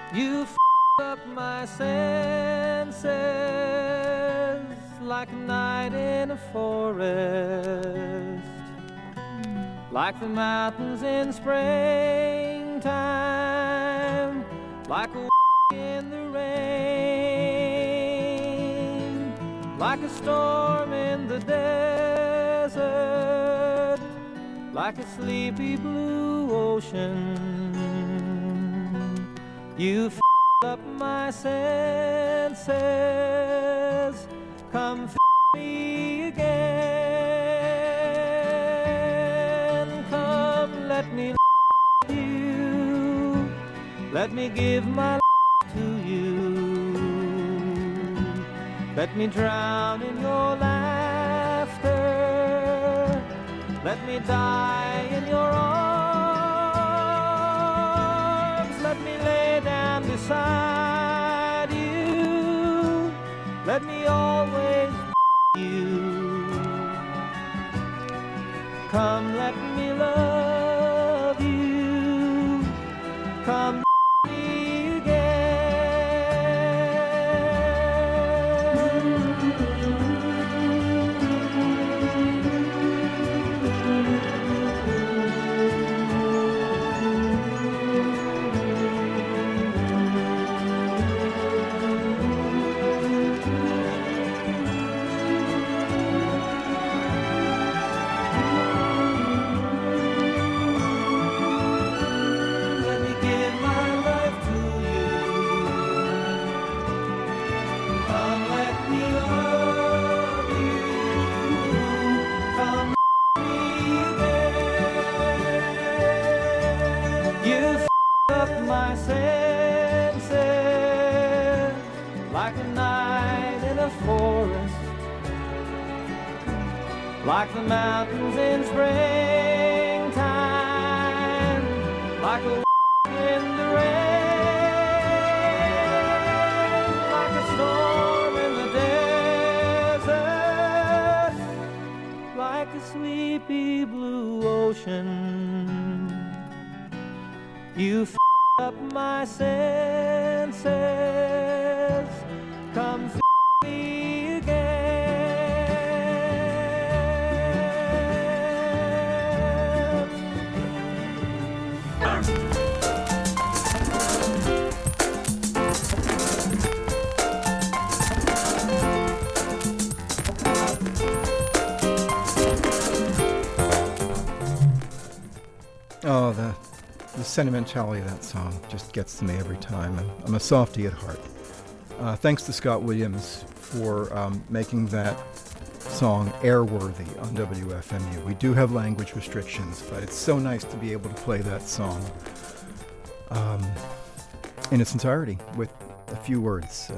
You up my senses like a night in a forest, like the mountains in springtime, like a in the rain, like a storm in the desert, like a sleepy blue ocean. You up my senses, come me again. Come, let me love you, let me give my life to you, let me drown in your laughter, let me die in your arms, let me lay down beside you, let me always be you. Come, let me love you, come me again. Like the mountains in springtime, like a in the rain, like a storm in the desert, like a sleepy blue ocean. You up my senses, come me again. Oh, the sentimentality of that song just gets to me every time. I'm a softie at heart. Thanks to Scott Williams for making that song airworthy on WFMU. We do have language restrictions, but it's so nice to be able to play that song in its entirety with a few words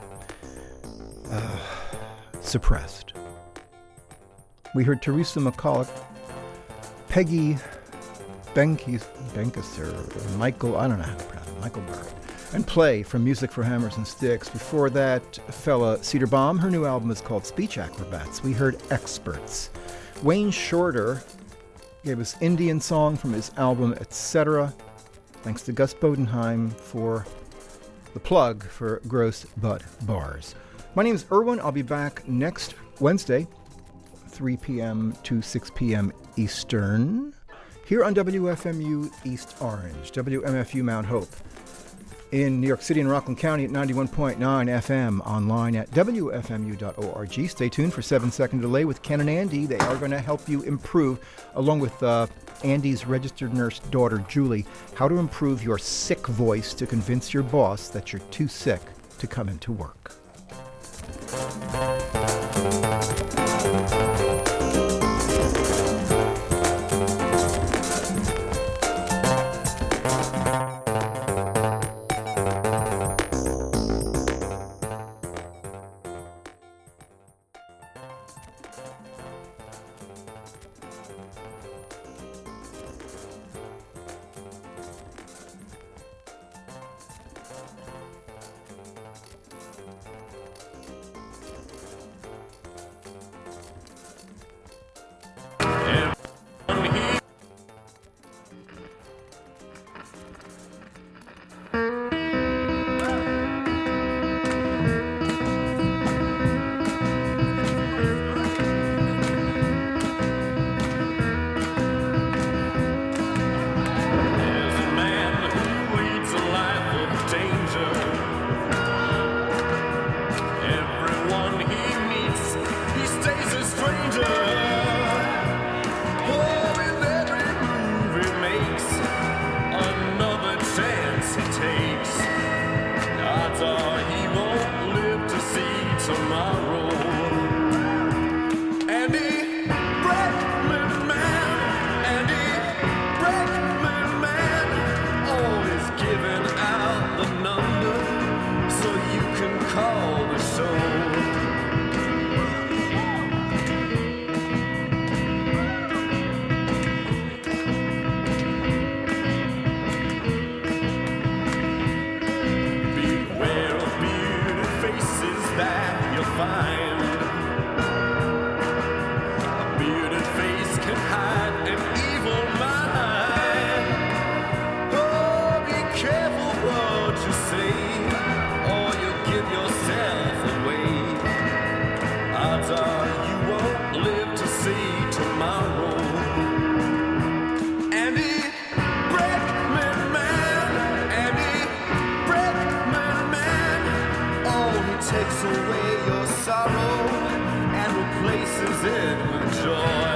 suppressed. We heard Teresa McCulloch, Peggy Benckiser, Michael, I don't know how to pronounce it, Michael Bird, and Play from Music for Hammers and Sticks. Before that, fella Cedar Bomb. Her new album is called Speech Acrobats. We heard Experts. Wayne Shorter gave us Indian Song from his album Etc. Thanks to Gus Bodenheim for the plug for Gross Butt Bars. My name is Irwin. I'll be back next Wednesday, 3 p.m. to 6 p.m. Eastern, here on WFMU East Orange, WMFU Mount Hope, in New York City and Rockland County at 91.9 FM, online at WFMU.org. Stay tuned for 7-second delay with Ken and Andy. They are going to help you improve, along with Andy's registered nurse daughter, Julie, how to improve your sick voice to convince your boss that you're too sick to come into work. takes away your sorrow and replaces it with joy.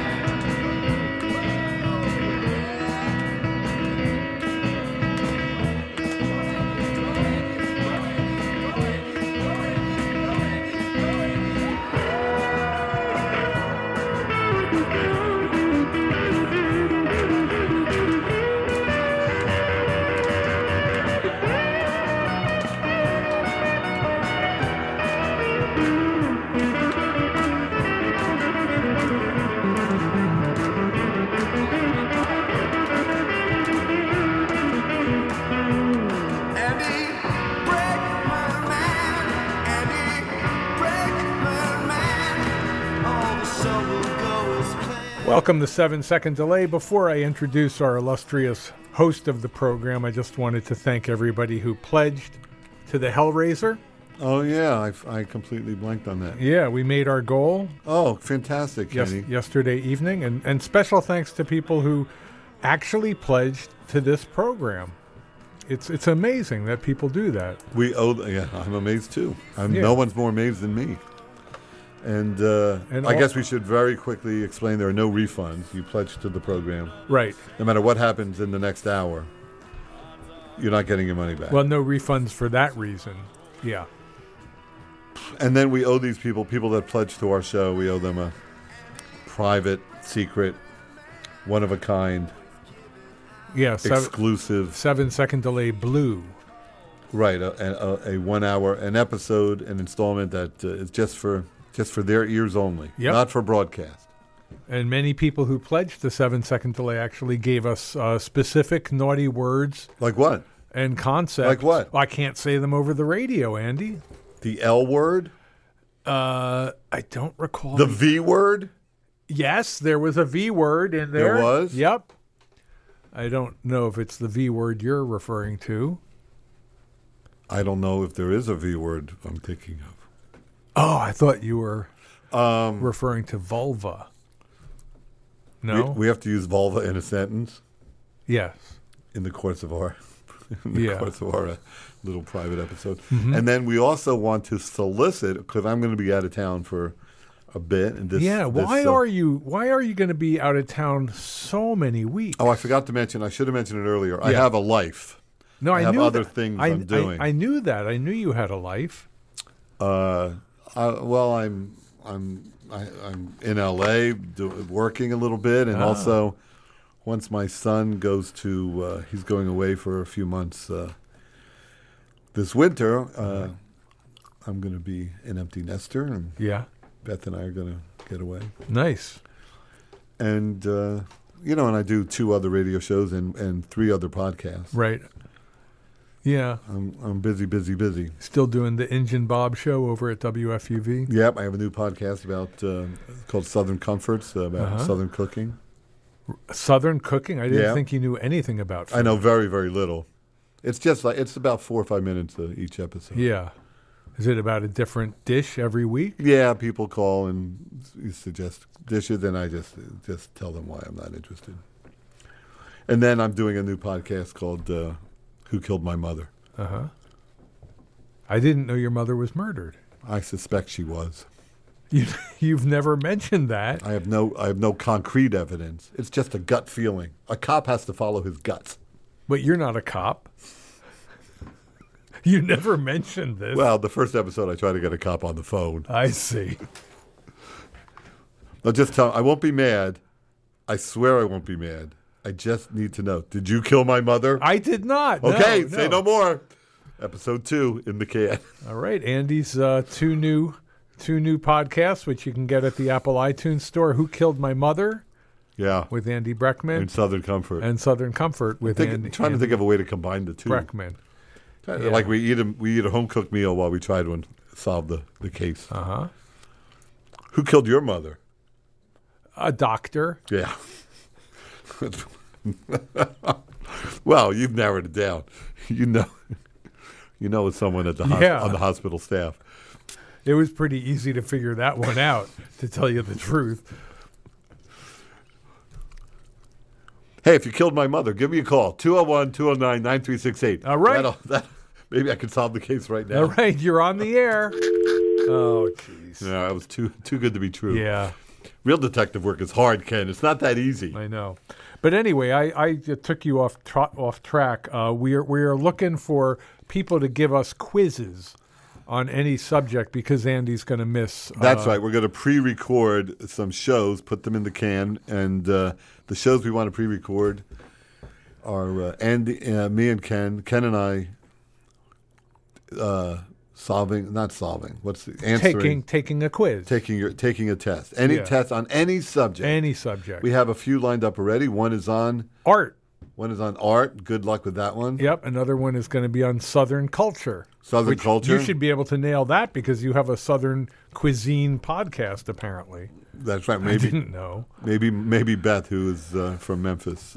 Welcome to 7 Second Delay. Before I introduce our illustrious host of the program, I just wanted to thank everybody who pledged to the Hellraiser. Oh, yeah, I completely blanked on that. Yeah, we made our goal. Oh, fantastic, Kenny. Yesterday evening. And special thanks to people who actually pledged to this program. It's amazing that people do that. I'm amazed, too. No one's more amazed than me. And I guess we should very quickly explain there are no refunds. You pledge to the program. Right. No matter what happens in the next hour, you're not getting your money back. Well, no refunds for that reason. Yeah. And then we owe these people that pledge to our show, we owe them a private, secret, one-of-a-kind, exclusive 7 Second Delay Blue. Right, a 1 hour, an episode, an installment that is just for their ears only, not for broadcast. And many people who pledged the 7 Second Delay actually gave us specific naughty words. Like what? And concepts. Like what? Well, I can't say them over the radio, Andy. The L word? I don't recall. The V word? Yes, there was a V word in there. There was? Yep. I don't know if it's the V word you're referring to. I don't know if there is a V word I'm thinking of. Oh, I thought you were referring to vulva. No? We have to use vulva in a sentence? Yes. In the course of our, little private episode. Mm-hmm. And then we also want to solicit, because I'm going to be out of town for a bit. And why are you going to be out of town so many weeks? Oh, I forgot to mention, I should have mentioned it earlier. Yeah. I have a life. No, I have other things I'm doing. I knew that. I knew you had a life. I'm in LA working a little bit, and also once my son goes to he's going away for a few months this winter. I'm going to be an empty nester, and Beth and I are going to get away. Nice. And and I do 2 other radio shows and 3 other podcasts. Right. Yeah. I'm busy. Still doing the Injun Bob show over at WFUV? Yep, I have a new podcast called Southern Comforts, about Southern cooking. Southern cooking? I didn't think you knew anything about food. I know very, very little. It's just it's about 4 or 5 minutes each episode. Yeah. Is it about a different dish every week? Yeah, people call and suggest dishes, and I just tell them why I'm not interested. And then I'm doing a new podcast called Who Killed My Mother? Uh-huh. I didn't know your mother was murdered. I suspect she was. You've never mentioned that. I have no concrete evidence. It's just a gut feeling. A cop has to follow his guts. But you're not a cop. You never mentioned this. Well, the first episode I tried to get a cop on the phone. I see. I'll just tell him, I won't be mad. I swear I won't be mad. I just need to know. Did you kill my mother? I did not. Okay, say no more. Episode 2 in the can. All right, Andy's two new podcasts, which you can get at the Apple iTunes Store. Who Killed My Mother? Yeah. With Andy Breckman. And Southern Comfort. With Andy. Trying to think of a way to combine the 2. Breckman. Yeah. Like we eat a home cooked meal while we try to solve the case. Uh-huh. Who killed your mother? A doctor. Yeah. Well, you've narrowed it down. You know it's someone at the on the hospital staff. It was pretty easy to figure that one out, to tell you the truth. Hey, if you killed my mother, give me a call. 201-209-9368. All right. Maybe I could solve the case right now. All right, you're on the air. Oh, jeez. No, that was too good to be true. Yeah, Real detective work is hard, Ken. It's not that easy. I know. But anyway, I took you off track. We are looking for people to give us quizzes on any subject because Andy's going to miss. That's right. We're going to pre-record some shows, put them in the can, and the shows we want to pre-record are Andy, me, and Ken. Ken and I taking a quiz, taking a test. Any test on any subject. Any subject. We have a few lined up already. One is on art. One is on art. Good luck with that one. Yep. Another one is going to be on Southern culture. Southern culture. You should be able to nail that because you have a Southern cuisine podcast, apparently. That's right. I didn't know. Maybe Beth, who is from Memphis,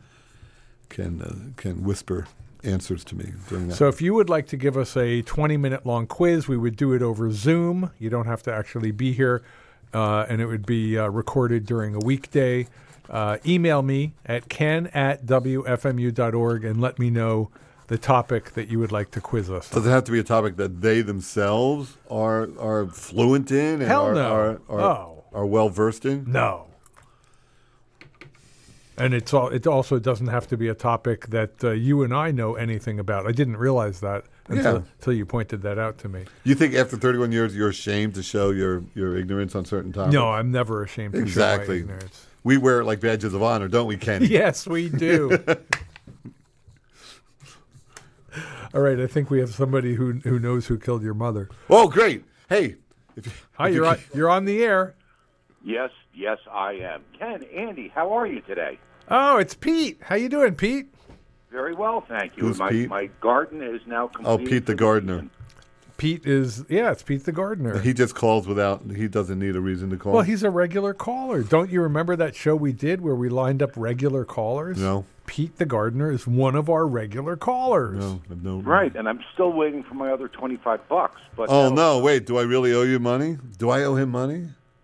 can whisper answers to me during that. So if you would like to give us a 20-minute long quiz, we would do it over Zoom. You don't have to actually be here, and it would be recorded during a weekday. Email me at ken@wfmu.org and let me know the topic that you would like to quiz us on. Does it have to be a topic that they themselves are fluent in and are well versed in? No. And it also doesn't have to be a topic that you and I know anything about. I didn't realize that until you pointed that out to me. You think after 31 years you're ashamed to show your ignorance on certain topics? No, I'm never ashamed to show my ignorance. We wear it like badges of honor, don't we, Kenny? Yes, we do. All right, I think we have somebody who knows who killed your mother. Oh, great. Hey. Hi, you're on the air. Yes, I am. Ken, Andy, how are you today? Oh, it's Pete. How you doing, Pete? Very well, thank you. Who's Pete? My garden is now complete. Oh, Pete the gardener. Pete it's Pete the gardener. He just calls he doesn't need a reason to call. Well, he's a regular caller. Don't you remember that show we did where we lined up regular callers? No. Pete the gardener is one of our regular callers. No. Right, and I'm still waiting for my other $25. But no, wait. Do I really owe you money? Do I owe him money?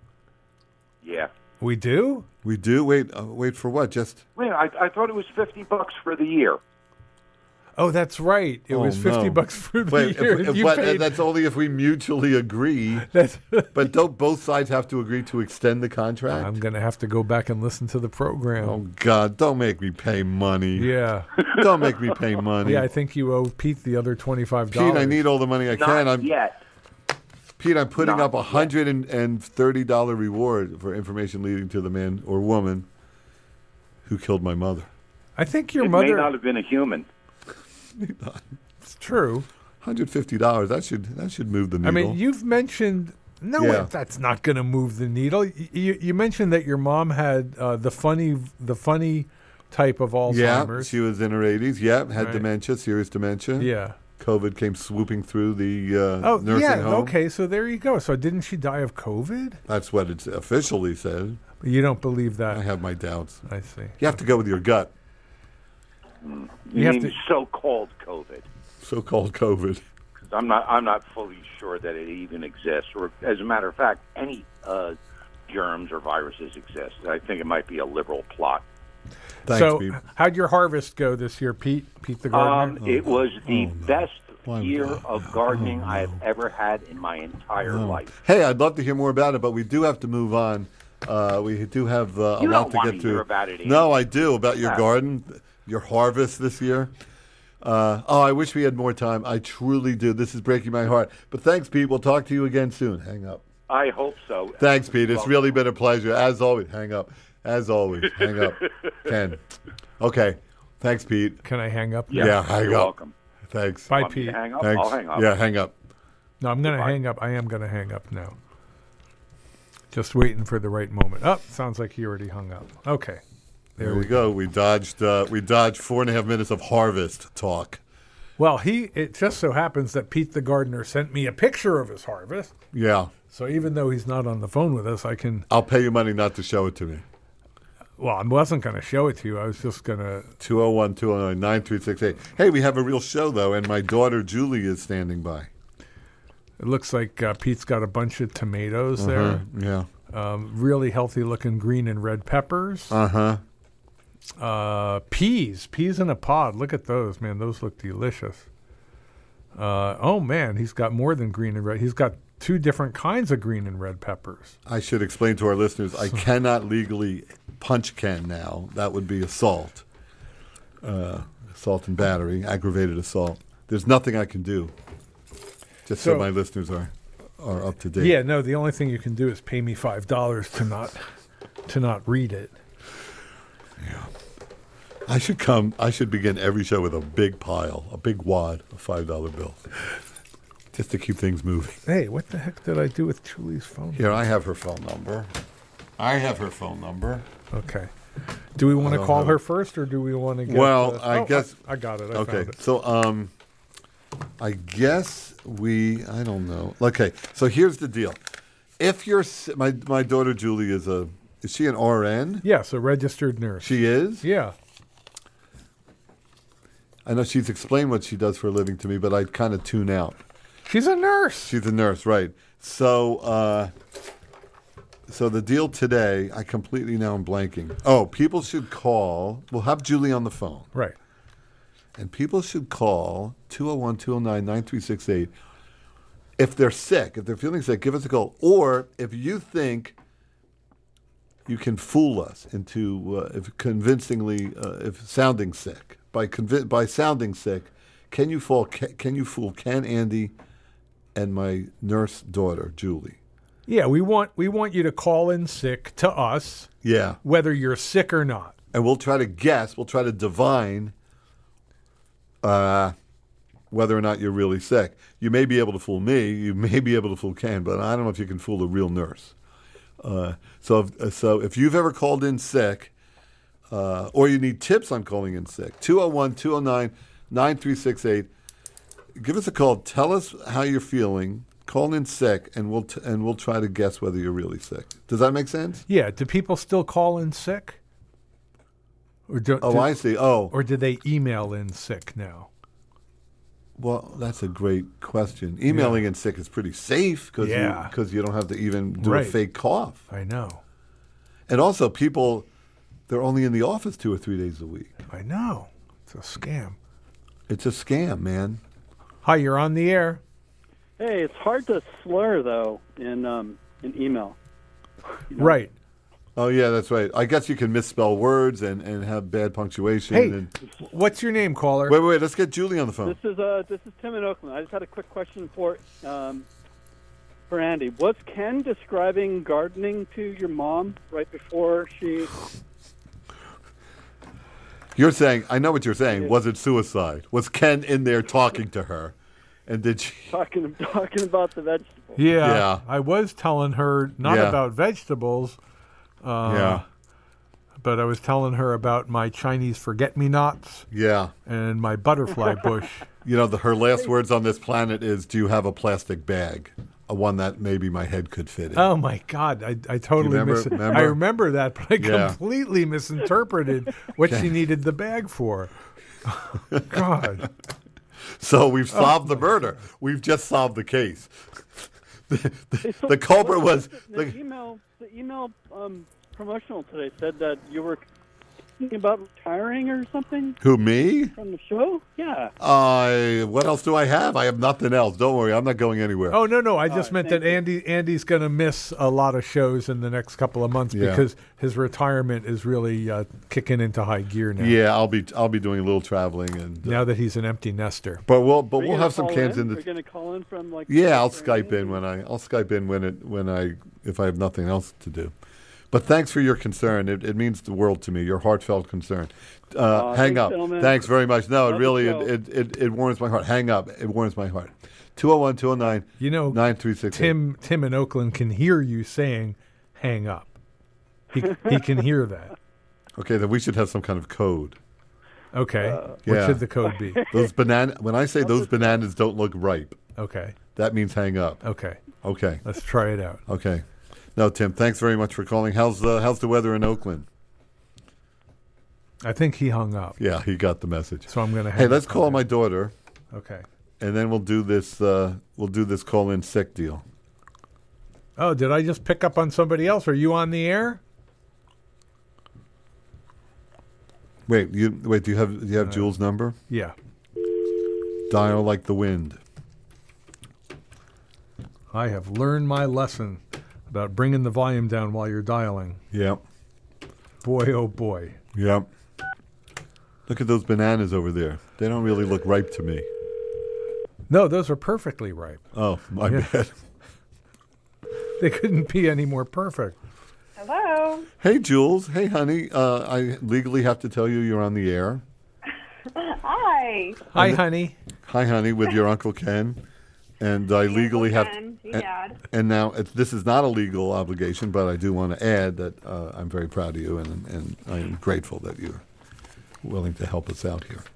Yeah. We do? We do? Wait for what? Wait, I thought it was $50 for the year. Oh, that's right. It was $50 for the year. That's only if we mutually agree. But don't both sides have to agree to extend the contract? I'm going to have to go back and listen to the program. Oh, God, don't make me pay money. Yeah. Don't make me pay money. Yeah, I think you owe Pete the other $25. Pete, I need all the money I can. Not yet. Pete, I'm putting up $130 reward for information leading to the man or woman who killed my mother. I think your It mother may not have been a human. It's true. $150. That should move the needle. I mean, you've mentioned that's not going to move the needle. You mentioned that your mom had the funny type of Alzheimer's. Yeah, she was in her 80s. Yeah, had dementia, serious dementia. Yeah. COVID came swooping through the nursing home. Okay, so there you go. So didn't she die of COVID? That's what it's officially said. But you don't believe that? I have my doubts. I see. You have to go with your gut. You mean so-called COVID? So-called COVID. I'm not fully sure that it even exists, or as a matter of fact, any germs or viruses exist. I think it might be a liberal plot. Thanks, Pete. How'd your harvest go this year, Pete? Pete the gardener? It was the best year of gardening I have ever had in my entire life. Hey, I'd love to hear more about it, but we do have to move on. We do have a lot to get through. Hear about it, Ian. No, I do, about your garden, your harvest this year. I wish we had more time. I truly do. This is breaking my heart. But thanks, Pete. We'll talk to you again soon. Hang up. I hope so. Thanks, Pete. It's really been a pleasure. As always, hang up. As always, hang up. Ken. Okay. Thanks, Pete. Can I hang up? Yeah, hang You're up. welcome. Thanks. Bye, Pete. Hang up? Thanks. I'll hang up. Yeah, hang up. No, I'm going to hang up. I am going to hang up now. Just waiting for the right moment. Oh, sounds like he already hung up. Okay. There we go. We dodged 4.5 minutes of harvest talk. Well, it just so happens that Pete the gardener sent me a picture of his harvest. Yeah. So even though he's not on the phone with us, I'll pay you money not to show it to me. Well, I wasn't going to show it to you. I was just going to... 201-209-9368. Hey, we have a real show, though, and my daughter, Julie, is standing by. It looks like Pete's got a bunch of tomatoes there. Yeah. Really healthy-looking green and red peppers. Peas in a pod. Look at those, man. Those look delicious. Oh, man, he's got more than green and red. He's got 2 different kinds of green and red peppers. I should explain to our listeners, I cannot legally punch Ken now. That would be assault. Assault and battery, aggravated assault. There's nothing I can do. Just so my listeners are up to date. Yeah, no, the only thing you can do is pay me $5 to not read it. Yeah. I should begin every show with a big wad of $5 bills. Just to keep things moving. Hey, what the heck did I do with Julie's phone? Here, I have her phone number. Okay. Do we want to call her first, or do we want to get... I guess... I got it. I okay, found it. so I guess I don't know. Okay, so here's the deal. If you're... My daughter Julie is she an RN? Yes, a registered nurse. She is? Yeah. I know she's explained what she does for a living to me, but I kind of tune out. She's a nurse. She's a nurse, right. So the deal today, I completely now am blanking. Oh, people should call. We'll have Julie on the phone. Right. And people should call 201-209-9368. If they're sick, if they're feeling sick, give us a call. Or if you think you can fool us into if sounding sick. By sounding sick, can you fool Ken, Andy, and my nurse daughter, Julie? Yeah, we want you to call in sick to us. Yeah. Whether you're sick or not. And we'll try to guess, we'll try to divine whether or not you're really sick. You may be able to fool me, you may be able to fool Ken, but I don't know if you can fool a real nurse. So if you've ever called in sick, or you need tips on calling in sick, 201-209-9368. Give us a call. Tell us how you're feeling. Call in sick, and we'll try to guess whether you're really sick. Does that make sense? Yeah. Do people still call in sick? I see. Oh. Or did they email in sick now? Well, that's a great question. Emailing in sick is pretty safe because you don't have to even do a fake cough. I know. And also, people, they're only in the office 2 or 3 days a week. I know. It's a scam. It's a scam, man. Hi, you're on the air. Hey, it's hard to slur, though, in email. You know? Right. Oh, yeah, that's right. I guess you can misspell words and have bad punctuation. Hey, what's your name, caller? Wait. Let's get Julie on the phone. This is Tim in Oakland. I just had a quick question for Andy. Was Ken describing gardening to your mom right before she... You're saying, I know what you're saying. Was it suicide? Was Ken in there talking to her? And did she... Talking about the vegetables. Yeah. I was telling her not about vegetables. But I was telling her about my Chinese forget-me-nots. Yeah. And my butterfly bush. You know, her last words on this planet is, do you have a plastic bag? One that maybe my head could fit in. Oh, my God. I totally remember? I remember that, but I completely misinterpreted what she needed the bag for. God. So we've solved the murder. We've just solved the case. The culprit was... The email promotional today said that you were thinking about retiring or something. Who, me? From the show? Yeah. What else do I have? I have nothing else. Don't worry. I'm not going anywhere. Oh, no. I just meant that Andy's going to miss a lot of shows in the next couple of months because his retirement is really kicking into high gear now. Yeah, I'll be doing a little traveling and now that he's an empty nester. But we'll have some cans in. You're going to call in from like. Yeah, I'll Skype in if I have nothing else to do. But thanks for your concern. It means the world to me. Your heartfelt concern. Hang up. Gentlemen. Thanks very much. No, it really it warms my heart. Hang up. It warms my heart. 201-209. 9368. Tim in Oakland can hear you saying, "Hang up." He can hear that. Okay, then we should have some kind of code. Okay. What should the code be? Those when I say those bananas don't look ripe. Okay. That means hang up. Okay. Okay. Let's try it out. Okay. No, Tim, thanks very much for calling. How's the weather in Oakland? I think he hung up. Yeah, he got the message. So I'm going to. Hey, let's call my daughter. Okay. And then we'll do this. Call in sick deal. Oh, did I just pick up on somebody else? Are you on the air? Wait. Do you have Jules' number? Yeah. Dial like the wind. I have learned my lesson about bringing the volume down while you're dialing. Yep. Boy, oh boy. Yep. Look at those bananas over there. They don't really look ripe to me. No, those are perfectly ripe. Oh, my bad. They couldn't be any more perfect. Hello. Hey, Jules. Hey, honey. I legally have to tell you you're on the air. Hi. Hi, honey. Hi, honey, with your Uncle Ken. And I legally have... And now, this is not a legal obligation, but I do want to add that I'm very proud of you, and I'm grateful that you're willing to help us out here.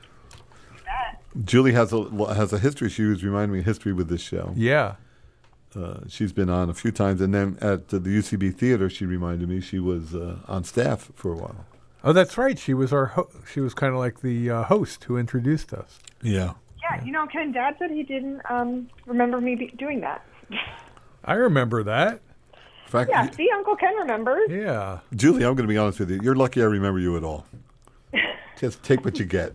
Julie has a history. She was reminding me of history with this show. Yeah. She's been on a few times, and then at the UCB Theater, she reminded me she was on staff for a while. Oh, that's right. She was she was kind of like the host who introduced us. Yeah. Yeah, Ken, Dad said he didn't remember me doing that. I remember that. In fact, Yeah, see, Uncle Ken remembers. Yeah. Julie, I'm going to be honest with you. You're lucky I remember you at all. Just take what you get.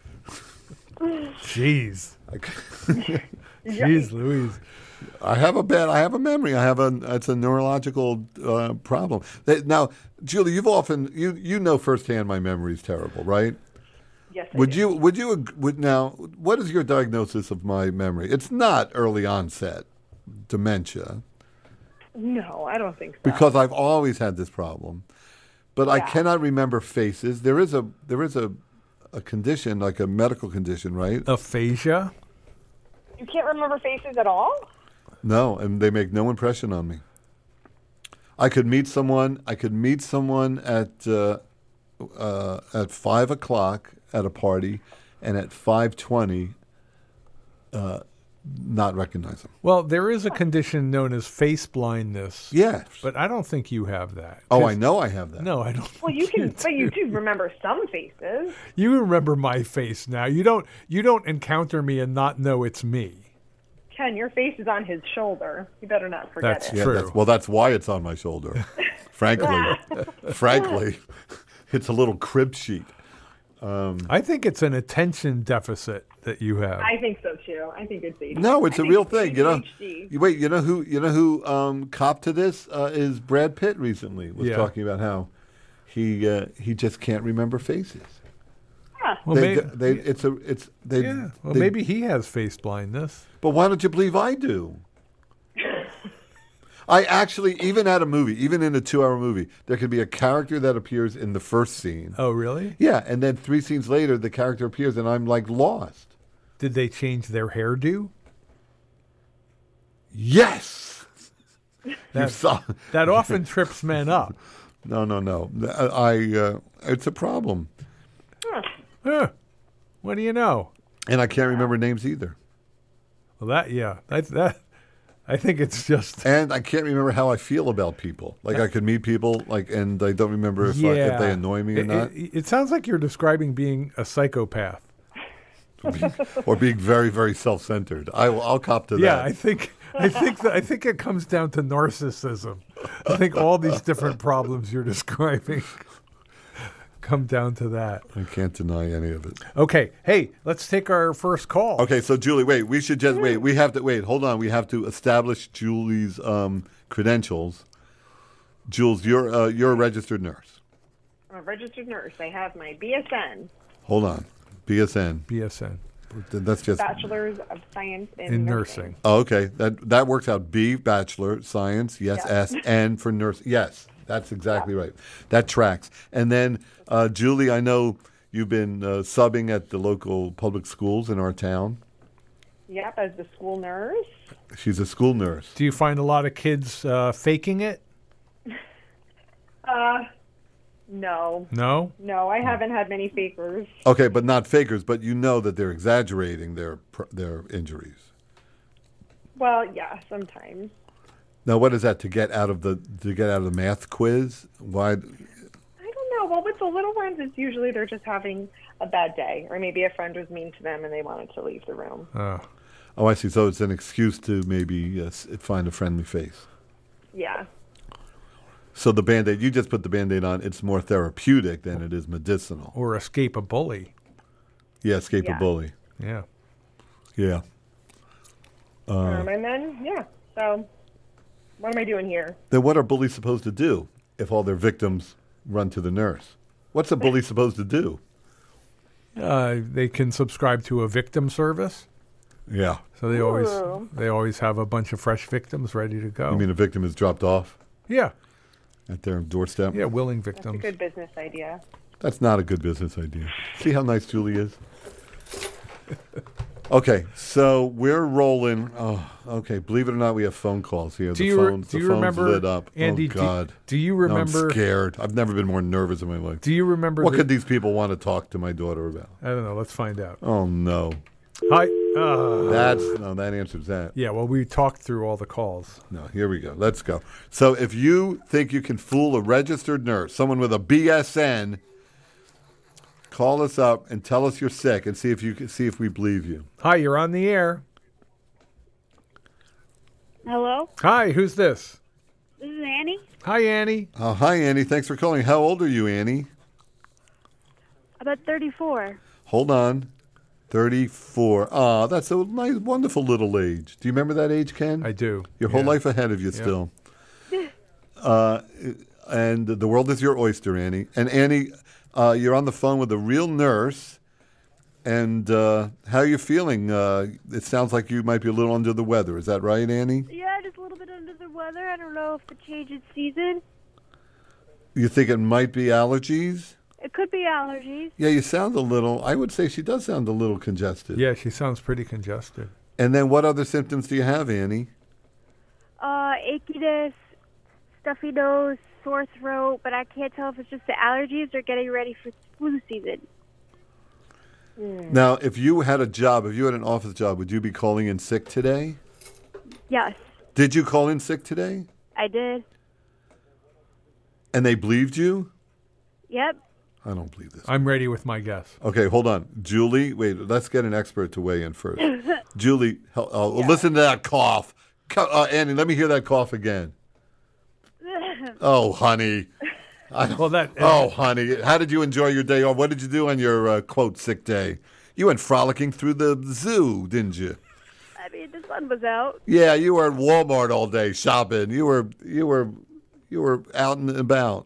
Jeez. Jeez Louise. I have a memory. It's a neurological problem. Now, Julie, you've often, you know firsthand my memory is terrible, right? Yes, Now, what is your diagnosis of my memory? It's not early onset dementia. No, I don't think so. Because I've always had this problem. But I cannot remember faces. There is a condition, like a medical condition, right? Aphasia? You can't remember faces at all? No, and they make no impression on me. I could meet someone at 5:00 at a party, and at 5:20, not recognize them. Well, there is a condition known as face blindness. Yes, but I don't think you have that. Oh, I know I have that. No, I don't. Well, you can, but you do remember some faces. You remember my face now. You don't encounter me and not know it's me. Ken, your face is on his shoulder. You better not forget That's it. true. That's why it's on my shoulder. Frankly, it's a little crib sheet. I think it's an attention deficit that you have. I think so too. I think it's ADHD. No, it's a real thing. ADHD. Wait, you know who copped to this is Brad Pitt recently was talking about how he just can't remember faces. Huh. Well, maybe he has face blindness. But why don't you believe I do? I actually, even at a movie, even in a 2-hour movie, there could be a character that appears in the first scene. Oh, really? Yeah, and then 3 scenes later, the character appears, and I'm like lost. Did they change their hairdo? Yes. That often trips men up. No. It's a problem. What do you know? And I can't remember names either. Well, that I think it's just. And I can't remember how I feel about people. Like I could meet people, and I don't remember if they annoy me or not. It sounds like you're describing being a psychopath. Or being very, very self-centered. I'll cop to that. Yeah, I think it comes down to narcissism. I think all these different problems you're describing come down to that. I can't deny any of it. Okay, hey, let's take our first call. Okay, so Julie, wait. We should just wait. We have to wait. Hold on. We have to establish Julie's credentials. Jules, you're a registered nurse. I'm a registered nurse. I have my BSN. Hold on. BSN. That's just Bachelor's of Science in Nursing. Oh, okay. That works out. B, Bachelor, Science, yes. S, N for nurse. Yes, that's exactly right. That tracks. And then, Julie, I know you've been subbing at the local public schools in our town. Yep, as the school nurse. She's a school nurse. Do you find a lot of kids faking it? No. No? No, I haven't had many fakers. Okay, but not fakers, but you know that they're exaggerating their injuries. Well, yeah, sometimes. Now, what is that to get out of the math quiz? Why? I don't know. Well, with the little ones, it's usually they're just having a bad day, or maybe a friend was mean to them and they wanted to leave the room. Oh, I see. So it's an excuse to maybe find a friendly face. Yeah. So the Band-Aid, you just put the Band-Aid on, it's more therapeutic than it is medicinal. Or escape a bully. Yeah, escape a bully. Yeah. Yeah. And then, So, what am I doing here? Then what are bullies supposed to do if all their victims run to the nurse? What's a bully supposed to do? They can subscribe to a victim service. Yeah. So they always have a bunch of fresh victims ready to go. You mean a victim is dropped off Yeah. at their doorstep? Yeah, willing That's a victims. good business idea. That's not a good business idea. See how nice Julie is? Okay, so we're rolling. Oh, okay. Believe it or not, we have phone calls here. Do The you phone's remember, lit up. Andy? Oh, God. Do you Now remember? I'm scared. I've never been more nervous in my life. Do you remember? What could these people want to talk to my daughter about? I don't know. Let's find out. Oh, no. Hi. That answers that. Yeah. Well, we talked through all the calls. No, here we go. Let's go. So if you think you can fool a registered nurse, someone with a BSN, call us up and tell us you're sick and see if we believe you. Hi, you're on the air. Hello, Hi, who's this? this is Annie. Hi, Annie. Hi, Annie. Thanks for calling. How old are you, Annie? About 34. Hold on. 34. Ah, that's a nice, wonderful little age. Do you remember that age, Ken? I do. Your whole Yeah. life ahead of you still. And the world is your oyster, Annie. And Annie, you're on the phone with a real nurse. And how are you feeling? It sounds like you might be a little under the weather. Is that right, Annie? Yeah, just a little bit under the weather. I don't know if the change in season. You think it might be allergies? It could be allergies. Yeah, you sound a little, I would say she does sound a little congested. Yeah, she sounds pretty congested. And then what other symptoms do you have, Annie? Achiness, stuffy nose, sore throat, but I can't tell if it's just the allergies or getting ready for flu season. Now, if you had a job, if you had an office job, would you be calling in sick today? Yes, Did you call in sick today? I did. And they believed you? Yep. I don't believe this. I'm ready with my guess. Okay, hold on. Julie, wait, let's get an expert to weigh in first. Julie, listen to that cough. Annie, let me hear that cough again. Oh, honey. Honey, how did you enjoy your day off? What did you do on your, quote, sick day? You went frolicking through the zoo, didn't you? I mean, the sun was out. Yeah, you were at Walmart all day shopping. You were out and about.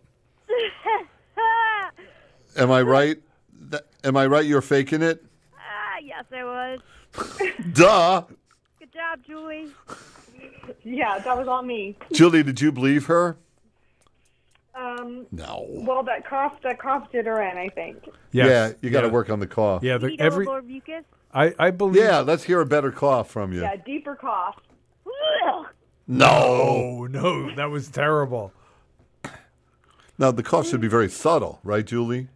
Am I right? Am I right? You're faking it? Yes, I was. Duh. Good job, Julie. Yeah, that was all me. Julie, did you believe her? No. Well, that cough did her in, I think. Yes. Yeah, you got to Yeah. work on the cough. Yeah, Need a little more mucus? I believe. Yeah, let's hear a better cough from you. Yeah, deeper cough. No. No, that was terrible. Now, the cough should be very subtle, right, Julie?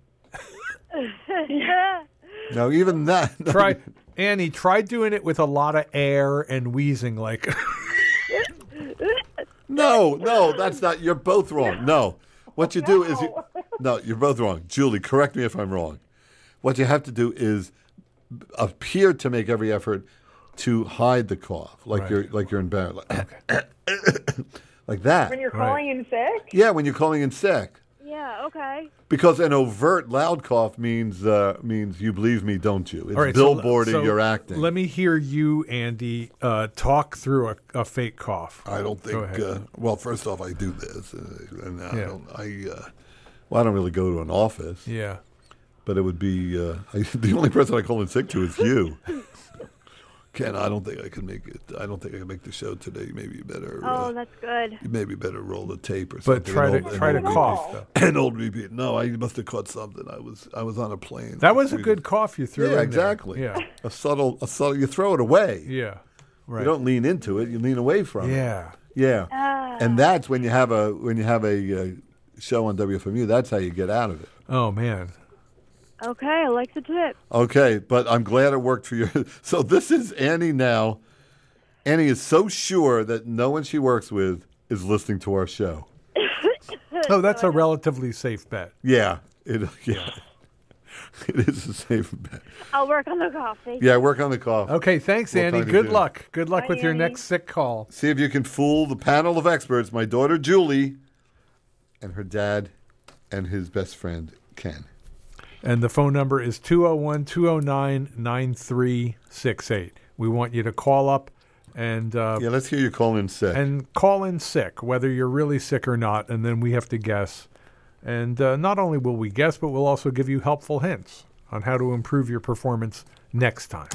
Yeah. Now, even that. Annie, try doing it with a lot of air and wheezing like. No, that's not. You're both wrong. No. What you do is. No, you're both wrong. Julie, correct me if I'm wrong. What you have to do is appear to make every effort to hide the cough, like you're embarrassed, like that. When you're calling in sick? Yeah, when you're calling in sick. Yeah, okay. Because an overt loud cough means you believe me, don't you? It's All right, billboarding your acting. Let me hear you, Andy, talk through a fake cough. I don't Go think. ahead. Well, first off, I do this, and I don't really go to an office. Yeah. But it would be the only person I call in sick to is you. Ken, I don't think I can make it. I don't think I can make the show today. Maybe you better. Oh, that's good. You maybe better roll the tape or But something. try to cough. Though. An old repeat. No, I must have caught something. I was on a plane. That was a good cough you threw in Yeah, there. exactly. Yeah. A subtle. You throw it away. Yeah. Right. You don't lean into it. You lean away from it. Yeah. Yeah. And that's when you have a show on WFMU. That's how you get out of it. Oh man. Okay, I like the tip. Okay, but I'm glad it worked for you. So this is Annie now. Annie is so sure that no one she works with is listening to our show. Oh, that's a relatively safe bet. Yeah. It is a safe bet. I'll work on the cough. Thank Yeah, work on the cough. Okay, thanks, We'll Annie. find you Good soon. luck. Good luck Bye, with your Annie. next sick call. See if you can fool the panel of experts, my daughter Julie, and her dad, and his best friend Ken. And the phone number is 201-209-9368. We want you to call up And yeah, let's hear you call in sick. And call in sick, whether you're really sick or not, and then we have to guess. And not only will we guess, but we'll also give you helpful hints on how to improve your performance next time.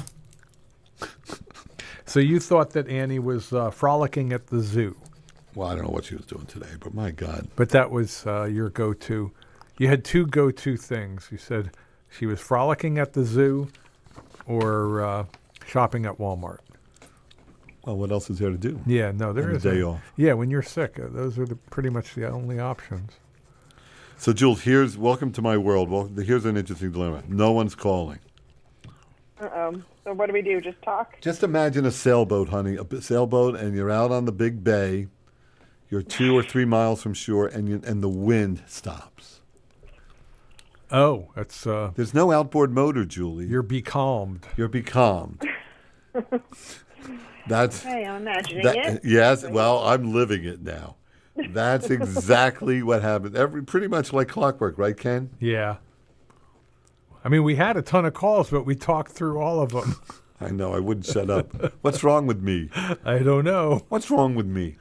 So you thought that Annie was frolicking at the zoo. Well, I don't know what she was doing today, but my God. But that was your go-to. You had two go-to things. You said she was frolicking at the zoo or shopping at Walmart. Well, what else is there to do? Yeah, no, there is a day off. Yeah, when you're sick, those are pretty much the only options. So, Jules, welcome to my world. Well, here's an interesting dilemma. No one's calling. Uh-oh. So what do we do? Just talk? Just imagine a sailboat, honey, a sailboat, and you're out on the big bay. You're 2 or 3 miles from shore, and the wind stops. Oh, that's... There's no outboard motor, Julie. You're becalmed. You're becalmed. That's... Hey, I'm imagining it. Yes, well, I'm living it now. That's exactly what happened. Pretty much like clockwork, right, Ken? Yeah. I mean, we had a ton of calls, but we talked through all of them. I know. I wouldn't shut up. What's wrong with me? I don't know. What's wrong with me?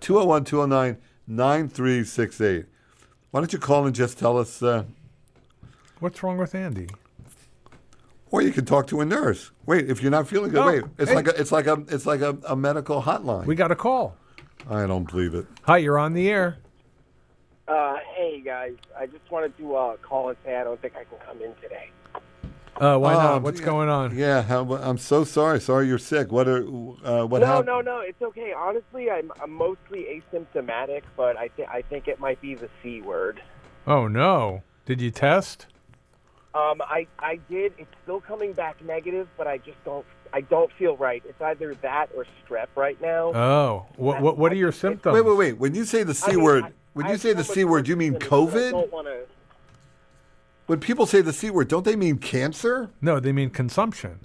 201-209-9368. Why don't you call and just tell us... What's wrong with Andy? Or you can talk to a nurse. Wait, if you're not feeling good, wait. It's like a medical hotline. We got a call. I don't believe it. Hi, you're on the air. Hey guys, I just wanted to call and say I don't think I can come in today. Why not? What's going on? Yeah, I'm so sorry. Sorry you're sick. What happened? No, it's okay. Honestly, I'm mostly asymptomatic, but I think it might be the C word. Oh no! Did you test? I did. It's still coming back negative, but I don't feel right. It's either that or strep right now. Oh, what are your symptoms? Wait. When you say the C word, you mean COVID? I don't want to. When people say the C word, don't they mean cancer? No, they mean consumption.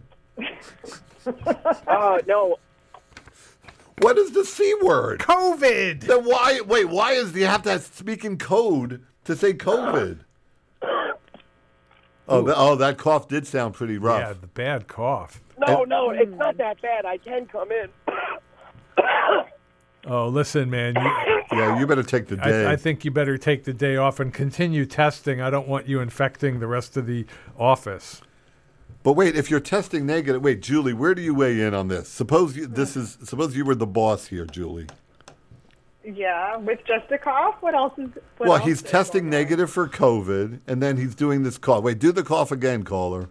No. What is the C word? COVID. Then why? Wait, why do you have to speak in code to say COVID? That cough did sound pretty rough. Yeah, the bad cough. No, it's not that bad. I can come in. Oh, listen, man. You better take the day. I think you better take the day off and continue testing. I don't want you infecting the rest of the office. But wait, if you're testing negative, wait, Julie, where do you weigh in on this? Suppose you were the boss here, Julie. Yeah, with just a cough. What else is? He's testing negative for COVID, and then he's doing this cough. Wait, do the cough again, caller.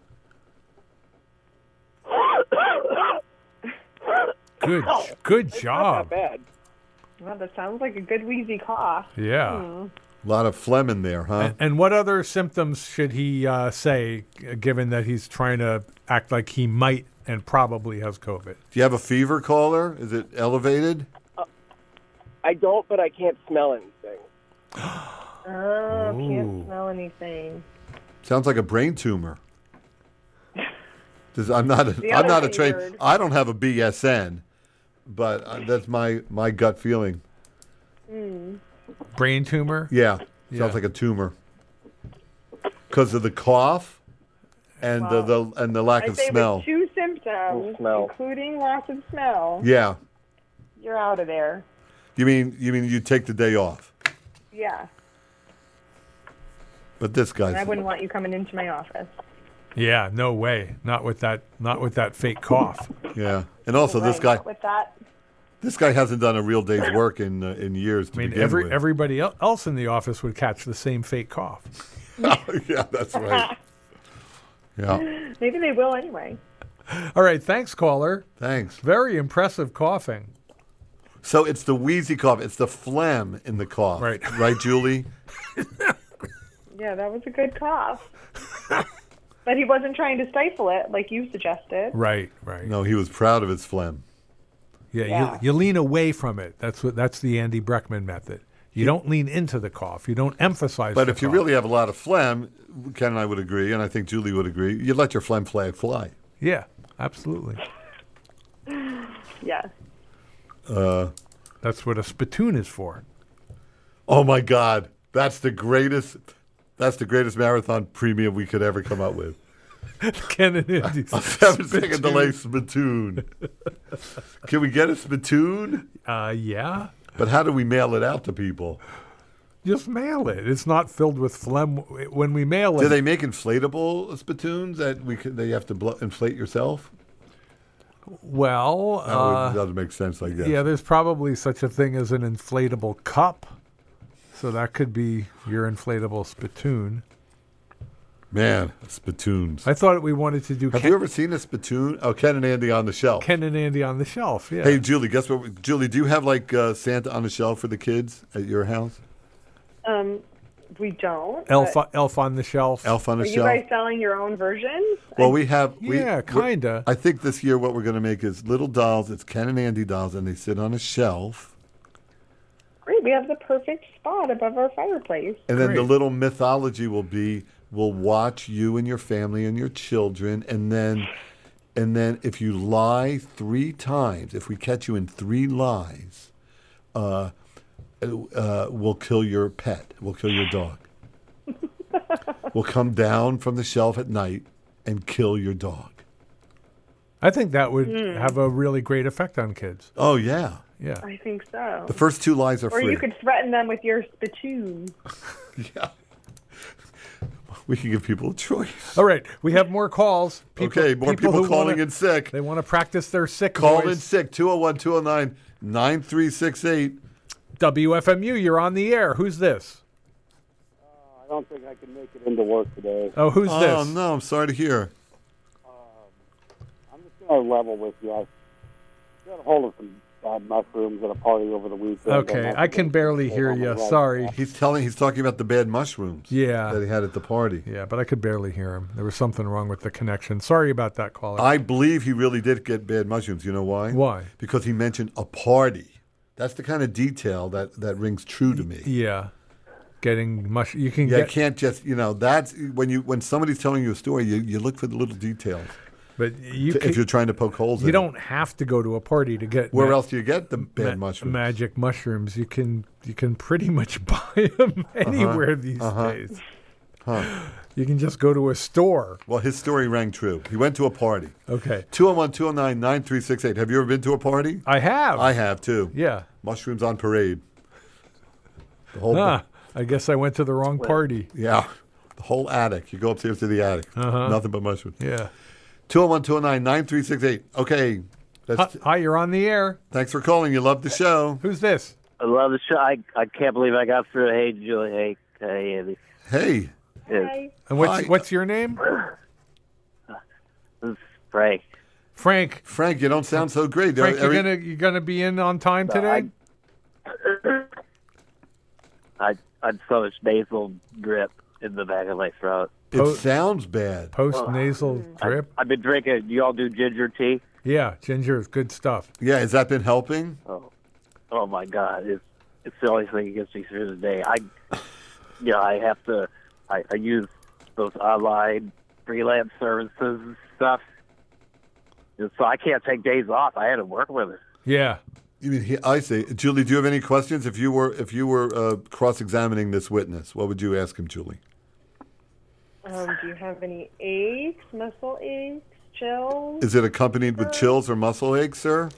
Good job. Not that bad. Well, that sounds like a good wheezy cough. Yeah. A lot of phlegm in there, huh? And what other symptoms should he say, given that he's trying to act like he might and probably has COVID? Do you have a fever, caller? Is it elevated? I don't, but I can't smell anything. Can't smell anything. Sounds like a brain tumor. I'm not a trained. I don't have a BSN, but that's my gut feeling. Brain tumor? Yeah, sounds like a tumor because of the cough and the lack of smell. With 2 symptoms, including loss of smell. Yeah, you're out of there. You mean you take the day off? Yeah. But this guy. I wouldn't want you coming into my office. Yeah, no way. Not with that fake cough. Yeah, and also this guy. With that. This guy hasn't done a real day's work in years. Everybody else in the office would catch the same fake cough. Yeah, that's right. Yeah. Maybe they will anyway. All right, thanks, caller. Thanks. Very impressive coughing. So it's the wheezy cough. It's the phlegm in the cough. Right. Right, Julie? Yeah, that was a good cough. But he wasn't trying to stifle it like you suggested. Right. No, he was proud of his phlegm. Yeah. You lean away from it. That's the Andy Breckman method. You don't lean into the cough. You don't emphasize But the if you cough. really have a lot of phlegm, Ken and I would agree, and I think Julie would agree, you let your phlegm flag fly. Yeah, absolutely. Yes. That's what a spittoon is for. Oh my God, that's the greatest marathon premium we could ever come up with. Ken and Andy. A 7-second delay spittoon. Can we get a spittoon? Yeah. But how do we mail it out to people? Just mail it. It's not filled with phlegm. When we mail it... Do they make inflatable spittoons that that you have to inflate yourself? Well... That doesn't make sense, I guess. Yeah, there's probably such a thing as an inflatable cup. So that could be your inflatable spittoon. Man, spittoons. I thought we wanted to do... Have you ever seen a spittoon? Oh, Ken and Andy on the shelf. Ken and Andy on the shelf, yeah. Hey, Julie, guess what? Julie, do you have like Santa on the shelf for the kids at your house? We don't. Elf on the shelf. Elf on the Are shelf. you guys selling your own versions? Well, we have. Yeah, kind of. I think this year what we're going to make is little dolls. It's Ken and Andy dolls, and they sit on a shelf. Great. We have the perfect spot above our fireplace. And then the little mythology will be, we'll watch you and your family and your children, and then if you lie 3 times, if we catch you in 3 lies, we'll kill your pet. We'll kill your dog. We'll come down from the shelf at night and kill your dog. I think that would have a really great effect on kids. Oh, yeah. Yeah. I think so. The first 2 lies are free. Or you could threaten them with your spittoon. Yeah. We can give people a choice. All right. We have more calls. More people calling in sick. They want to practice their sick Call voice. in sick, 201-209-9368. WFMU, you're on the air. Who's this? I don't think I can make it into work today. Oh, who's this? Oh, no, I'm sorry to hear. I'm just going to level with you. I got a hold of some bad mushrooms at a party over the weekend. Okay, I can barely hear you. Sorry. He's talking about the bad mushrooms Yeah. that he had at the party. Yeah, but I could barely hear him. There was something wrong with the connection. Sorry about that, caller. I believe he really did get bad mushrooms. You know why? Why? Because he mentioned a party. That's the kind of detail that rings true to me. Yeah. Getting you can you can't just, that's when somebody's telling you a story, you look for the little details. But if you're trying to poke holes in you it. don't have to go to a party to get Where else do you get the bad mushrooms? Magic mushrooms. You can pretty much buy them anywhere these days. You can just go to a store. Well, his story rang true. He went to a party. Okay. 201-209-9368. Have you ever been to a party? I have. I have, too. Yeah. Mushrooms on parade. The whole I guess I went to the wrong party. Yeah. The whole attic. You go upstairs to the attic. Nothing but mushrooms. Yeah. 201-209-9368. Okay. Hi, you're on the air. Thanks for calling. You love the show. Who's this? I love the show. I can't believe I got through. Hey, Julie. Hey, Andy. Hey. Hi. And what's your name? This is Frank. Frank, you don't sound so great. Frank, you're gonna be in on time today? I so much nasal drip in the back of my throat. It sounds bad. Post-nasal drip? I've been drinking. Do you all do ginger tea? Yeah, ginger is good stuff. Yeah, has that been helping? Oh my God! It's the only thing that gets me through the day. I have to. I use those online freelance services and stuff, and so I can't take days off. I had to work with it. Yeah. You mean I say, Julie? Do you have any questions? If you were cross-examining this witness, what would you ask him, Julie? Do you have any aches, muscle aches, chills? Is it accompanied with chills or muscle aches, sir?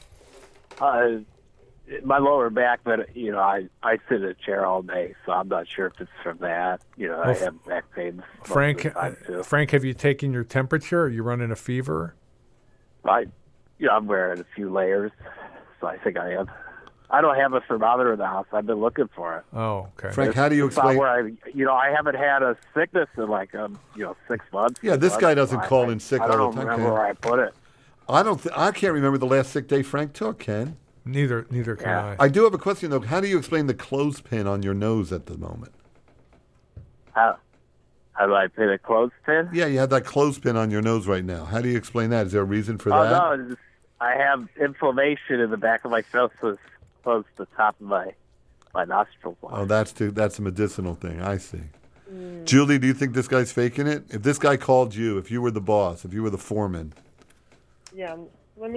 My lower back, but I sit in a chair all day, so I'm not sure if it's from that. I have back pain. Frank, have you taken your temperature? Are you running a fever? I'm wearing a few layers, so I think I am. I don't have a thermometer in the house. I've been looking for it. Oh, okay. Frank, how do you explain? Where I haven't had a sickness in 6 months. Yeah, this guy doesn't call in sick all the time. I don't remember where I put it. I can't remember the last sick day Frank took, Ken. Neither can I. I do have a question, though. How do you explain the clothespin on your nose at the moment? How do I put a clothespin? Yeah, you have that clothespin on your nose right now. How do you explain that? Is there a reason for that? No, I have inflammation in the back of my throat, so it's close to the top of my nostrils. Oh, that's a medicinal thing. I see. Julie, do you think this guy's faking it? If this guy called you, if you were the boss, if you were the foreman. Yeah, let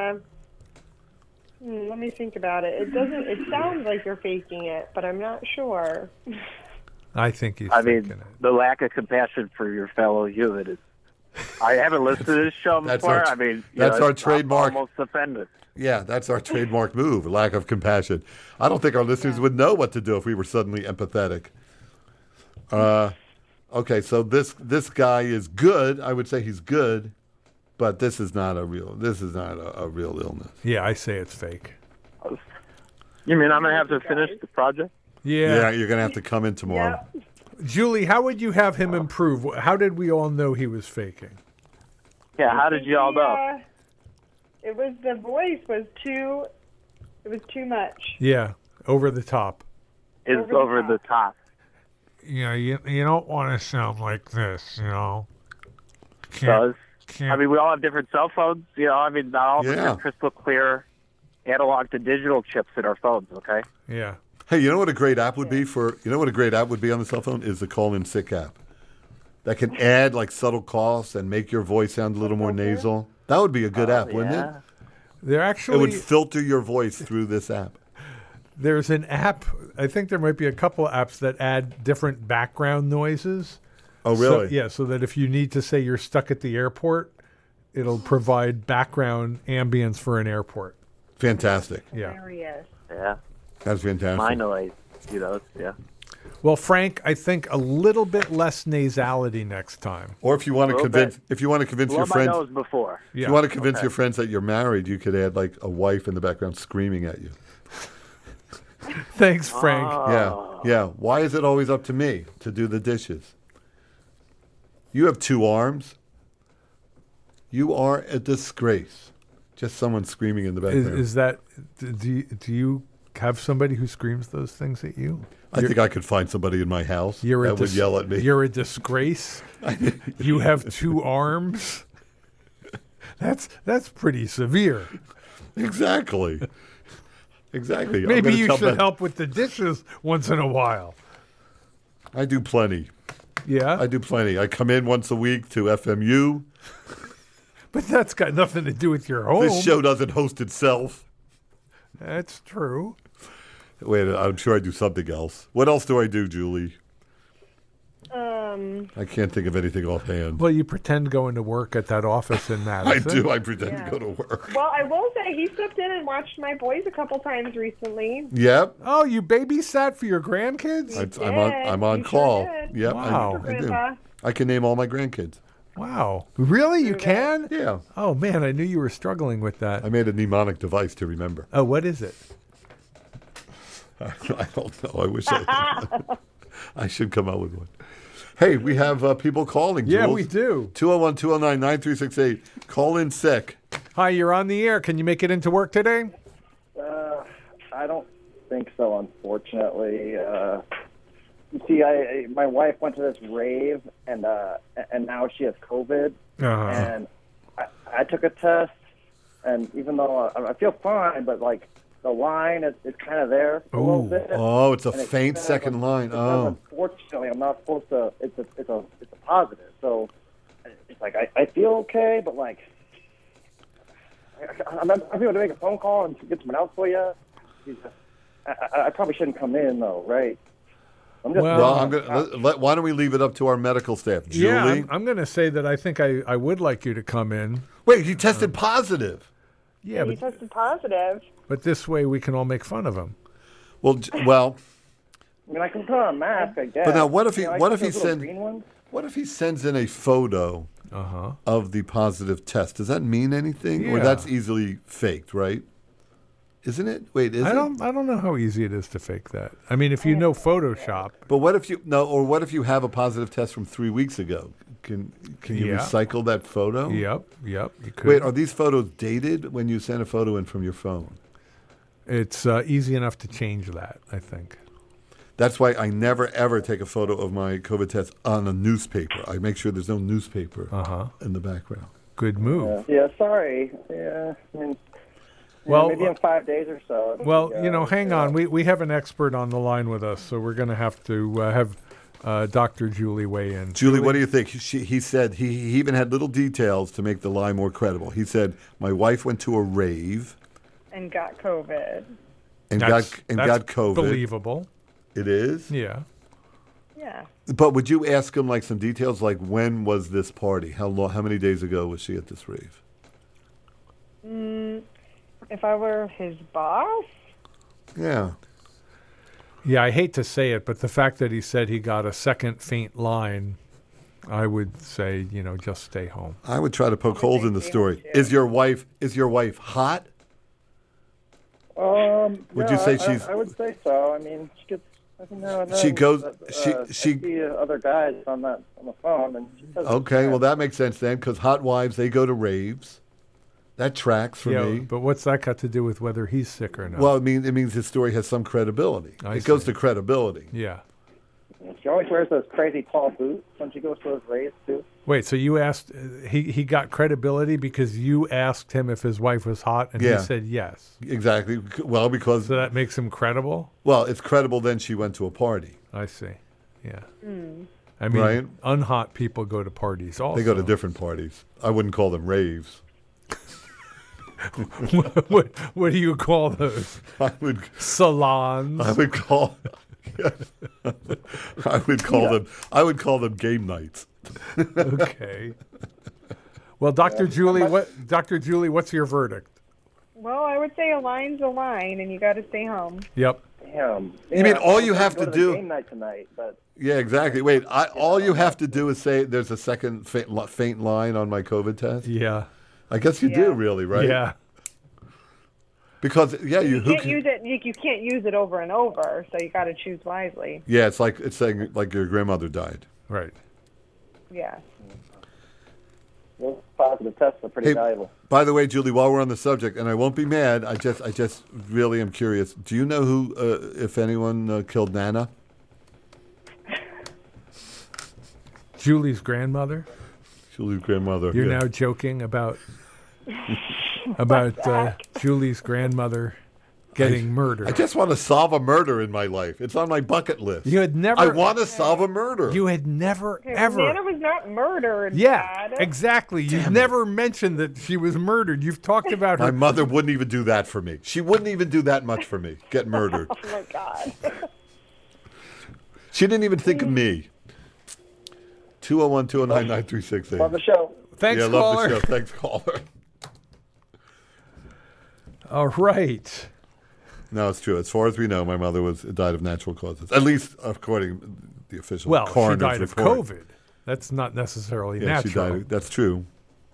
me think about it. It sounds like you're faking it, but I'm not sure. I think he's faking it. The lack of compassion for your fellow human is I haven't listened to this show That's before. our- I mean, that's our I'm trademark. almost offended. Yeah, that's our trademark move, lack of compassion. I don't think our listeners would know what to do if we were suddenly empathetic. Okay, so this guy is good. I would say he's good, but this is not a real illness. Yeah, I say it's fake. You mean I'm going to have to finish the project? Yeah, you're going to have to come in tomorrow. Julie, how would you have him improve? How did we all know he was faking? Yeah, how did you all know? It was the voice was too. It was too much. Yeah, over the top. It's over the top. You know, you don't want to sound like this, you know. I mean, we all have different cell phones. You know, I mean, not all of us have crystal clear analog to digital chips in our phones. Okay. Yeah. Hey, you know what a great app would be on the cell phone is the call-in sick app. That can add like subtle coughs and make your voice sound a little more nasal. That would be a good app, wouldn't it? It would filter your voice through this app. There's an app. I think there might be a couple apps that add different background noises. Oh, really? So that if you need to say you're stuck at the airport, it'll provide background ambience for an airport. Fantastic. Yeah. Hilarious. Yeah. That's fantastic. My noise, you know, yeah. Well, Frank, I think a little bit less nasality next time. Or if you want to convince, your friends, nose before. if you want to convince your friends that you're married, you could add like a wife in the background screaming at you. Thanks, Frank. Yeah. Why is it always up to me to do the dishes? You have 2 arms. You are a disgrace. Just someone screaming in the background. Is that? Do you have somebody who screams those things at you? I think I could find somebody in my house that would yell at me. You're a disgrace. You have 2 arms. That's pretty severe. Exactly. Maybe you should help with the dishes once in a while. I do plenty. Yeah? I do plenty. I come in once a week to FMU. But that's got nothing to do with your home. This show doesn't host itself. That's true. Wait, I'm sure I do something else. What else do I do, Julie? I can't think of anything offhand. Well, you pretend going to work at that office in Madison. I do. I pretend to go to work. Well, I will say he stepped in and watched my boys a couple times recently. Yep. Oh, you babysat for your grandkids? I'm on call. Yep. Wow. I do. I can name all my grandkids. Wow. Really? You can? Yeah. Oh, man, I knew you were struggling with that. I made a mnemonic device to remember. Oh, what is it? I don't know. I wish I should come out with one. Hey, we have people calling, Jules. Yeah, we do. 201-209-9368. Call in sick. Hi, you're on the air. Can you make it into work today? I don't think so, unfortunately. You see, my wife went to this rave, and now she has COVID. And I took a test, and even though I feel fine, but like the line is kind of there a little bit. Oh, it's a faint second line. Oh. Unfortunately, I'm not supposed to. It's a positive. So it's like I feel okay, but like I'm not able to make a phone call and get someone else for you. I probably shouldn't come in though, right? I'm just why don't we leave it up to our medical staff, Julie? Yeah, I'm going to say that I think I would like you to come in. Wait, he tested positive. Yeah, he tested positive. But this way we can all make fun of him. Well. I mean, I can put on a mask, I guess. But now, what if he sends in a photo of the positive test? Does that mean anything, or that's easily faked, right? Isn't it? Wait, I don't know how easy it is to fake that. I mean, if you know Photoshop. But what if you have a positive test from 3 weeks ago? Can you recycle that photo? Yep, you could. Wait, are these photos dated when you send a photo in from your phone? It's easy enough to change that, I think. That's why I never, ever take a photo of my COVID test on a newspaper. I make sure there's no newspaper in the background. Good move. Yeah, sorry. Yeah, I mean, well, maybe in 5 days or so. Well, hang on. We have an expert on the line with us, so we're going to have to have Dr. Julie weigh in. Julie, what do you think? He said he even had little details to make the lie more credible. He said, my wife went to a rave. And got COVID. And got COVID. Believable. It is? Yeah. Yeah. But would you ask him like some details, like when was this party? How many days ago was she at this rave? If I were his boss? Yeah. Yeah, I hate to say it, but the fact that he said he got a second faint line, I would say, just stay home. I would try to poke holes in the story. Is your wife hot? Would you say she's? I would say so. I mean, she gets. Every now and then, she goes. I see other guys on the phone, and she says. Okay, well that makes sense then, because hot wives, they go to raves. That tracks for me. But what's that got to do with whether he's sick or not? Well, it means his story has some credibility. It goes to credibility. Yeah. She always wears those crazy tall boots when she goes to those raves too. Wait, so you asked, he got credibility because you asked him if his wife was hot, and he said yes. Exactly. Well, because... So that makes him credible? Well, it's credible then she went to a party. I see. Yeah. Mm. I mean, right? Unhot people go to parties also. They go to different parties. I wouldn't call them raves. what do you call those? Salons. I would call them game nights. Okay. Well, Dr. Julie, what's your verdict? Well, I would say a line's a line, and you got to stay home. Yep. Damn. You mean all you have to go do? The game night tonight, but yeah, exactly. Wait, all you have to do is say there's a second faint line on my COVID test. Yeah. I guess you do, really, right? Yeah. Because you can't use it. You can't use it over and over, so you got to choose wisely. Yeah, it's saying like your grandmother died. Right. Yeah. Those positive tests are pretty valuable. By the way, Julie, while we're on the subject, and I won't be mad, I just really am curious. Do you know who, if anyone, killed Nana? Julie's grandmother. Julie's grandmother. You're now joking about Julie's grandmother getting murdered. I just want to solve a murder in my life. It's on my bucket list. You had never. I want to solve a murder. You had never ever. Nana was not murdered. Yeah, Dad. exactly. You've never mentioned that she was murdered. You've talked about her. My mother wouldn't even do that for me. She wouldn't even do that much for me. Get murdered. Oh my God. She didn't even think of me. 201-209-9368. Love the show. Thanks, caller. Love the show. Thanks, caller. All right. No, it's true. As far as we know, my mother died of natural causes. At least according to the official coroner's she died report. of COVID. That's not necessarily Yeah, natural. she died. That's true.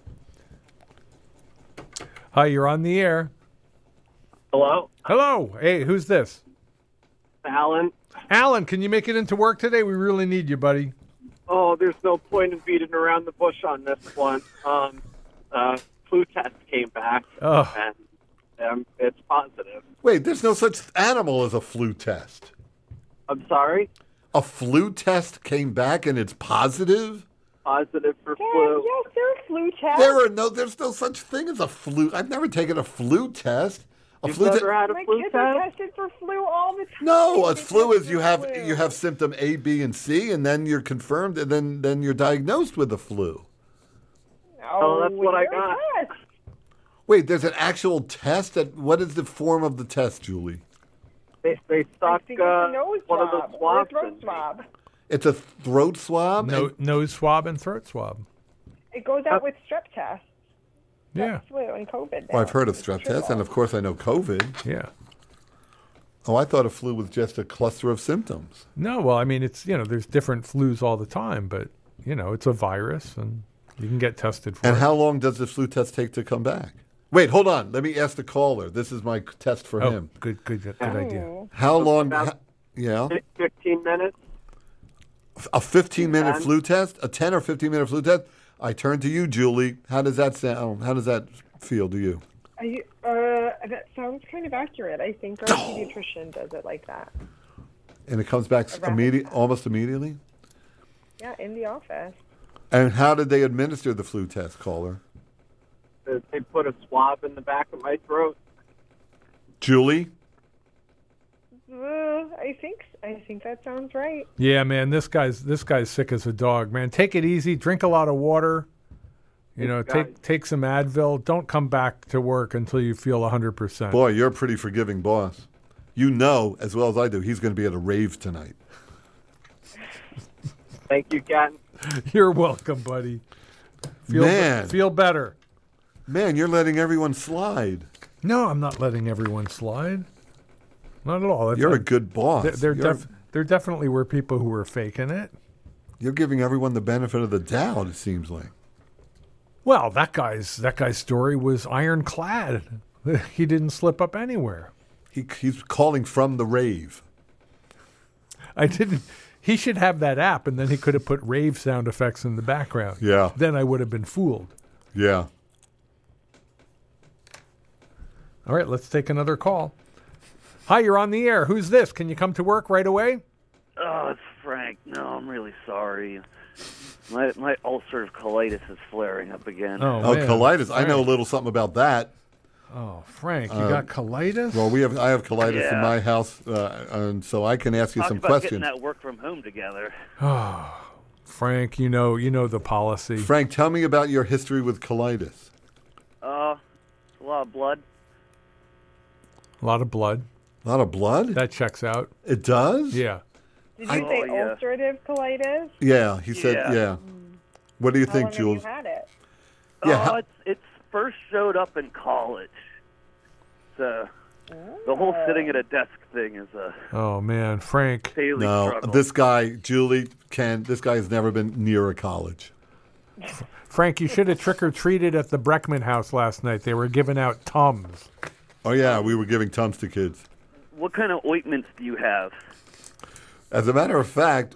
Hi, you're on the air. Hello? Hello. Hey, who's this? Alan? Alan, can you make it into work today? We really need you, buddy. Oh, there's no point in beating around the bush on this one. Flu test came back, and it's positive. Wait, there's no such animal as a flu test. I'm sorry? A flu test came back and it's positive? Positive for flu. Yes, there are flu tests. There's no such thing as a flu. I've never taken a flu test. You've never had a My flu kids test? are tested for flu all the time. No, a They flu test is for you have flu. symptom A, B, and C, and then you're confirmed, and then you're diagnosed with the flu. Oh, that's what I got. Test. Wait, there's an actual test. What is the form of the test, Julie? They stuck It's a nose one of swab the or a swabs throat in me. swab. It's a throat swab. Nose swab and throat swab. It goes out with strep tests. Yeah. Flu and COVID. Well, I've heard of strep tests, and of course I know COVID. Yeah. Oh, I thought a flu was just a cluster of symptoms. No, well, I mean, it's, there's different flus all the time, but, it's a virus, and you can get tested for it. And how long does the flu test take to come back? Wait, hold on. Let me ask the caller. This is my test for him. Good idea. How long? About Yeah. 15 minutes. A 15-minute 10. flu test? A 10 or 15-minute flu test? I turn to you, Julie. How does that sound? How does that feel to you? That sounds kind of accurate. I think our pediatrician does it like that. And it comes back almost immediately? Yeah, in the office. And how did they administer the flu test, caller? They put a swab in the back of my throat. Julie? I think that sounds right. Yeah, man, this guy's sick as a dog, man. Take it easy. Drink a lot of water. Take some Advil. Don't come back to work until you feel 100%. Boy, you're a pretty forgiving boss. You know, as well as I do, he's going to be at a rave tonight. Thank you, Ken. You're welcome, buddy. Feel better. Man, you're letting everyone slide. No, I'm not letting everyone slide. Not at all. You're a good boss. There definitely were people who were faking it. You're giving everyone the benefit of the doubt, it seems like. Well, that guy's story was ironclad. He didn't slip up anywhere. He's calling from the rave. I didn't. He should have that app, and then he could have put rave sound effects in the background. Yeah. Then I would have been fooled. Yeah. All right, let's take another call. Hi, you're on the air. Who's this? Can you come to work right away? Oh, it's Frank. No, I'm really sorry. My ulcerative colitis is flaring up again. Oh, colitis. Frank. I know a little something about that. Oh, Frank, you got colitis? Well, I have colitis in my house, and so I can ask you some questions. Getting that work from home together. Oh, Frank, you know the policy. Frank, tell me about your history with colitis. A lot of blood. A lot of blood. A lot of blood? That checks out. It does? Yeah. Did you say ulcerative colitis? Yeah, he said, yeah. What do you think, Jules? How long have you had it? Yeah. It's first showed up in college. So the whole sitting at a desk thing is a... Oh, man, Frank. Daily no, struggle. this guy, Julie, this guy has never been near a college. Frank, you should have trick-or-treated at the Breckman house last night. They were giving out Tums. Oh, yeah, we were giving Tums to kids. What kind of ointments do you have? As a matter of fact,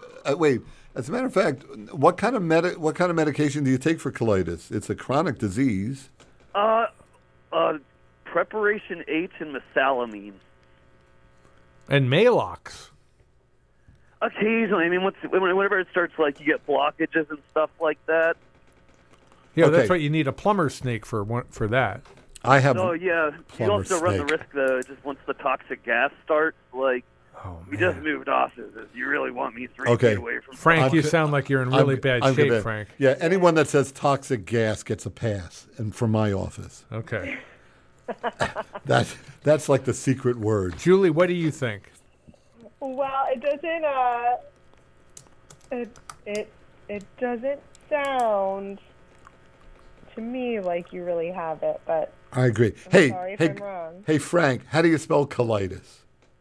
what kind of medication do you take for colitis? It's a chronic disease. Preparation H and mesalamine. And Maalox. Occasionally. I mean, whenever it starts, like, you get blockages and stuff like that. Yeah, that's what you need a plumber snake for that. I have. Oh, yeah. You also run the risk, though, just once the toxic gas starts, like, we just moved offices. You really want me 3 feet away from Frank, you sound like you're in really bad shape, Frank. Yeah, anyone that says toxic gas gets a pass, and from my office. Okay. That's like the secret word. Julie, what do you think? Well, it doesn't. It doesn't sound to me like you really have it, but I agree. I'm sorry if I'm wrong. Hey, Frank, how do you spell colitis?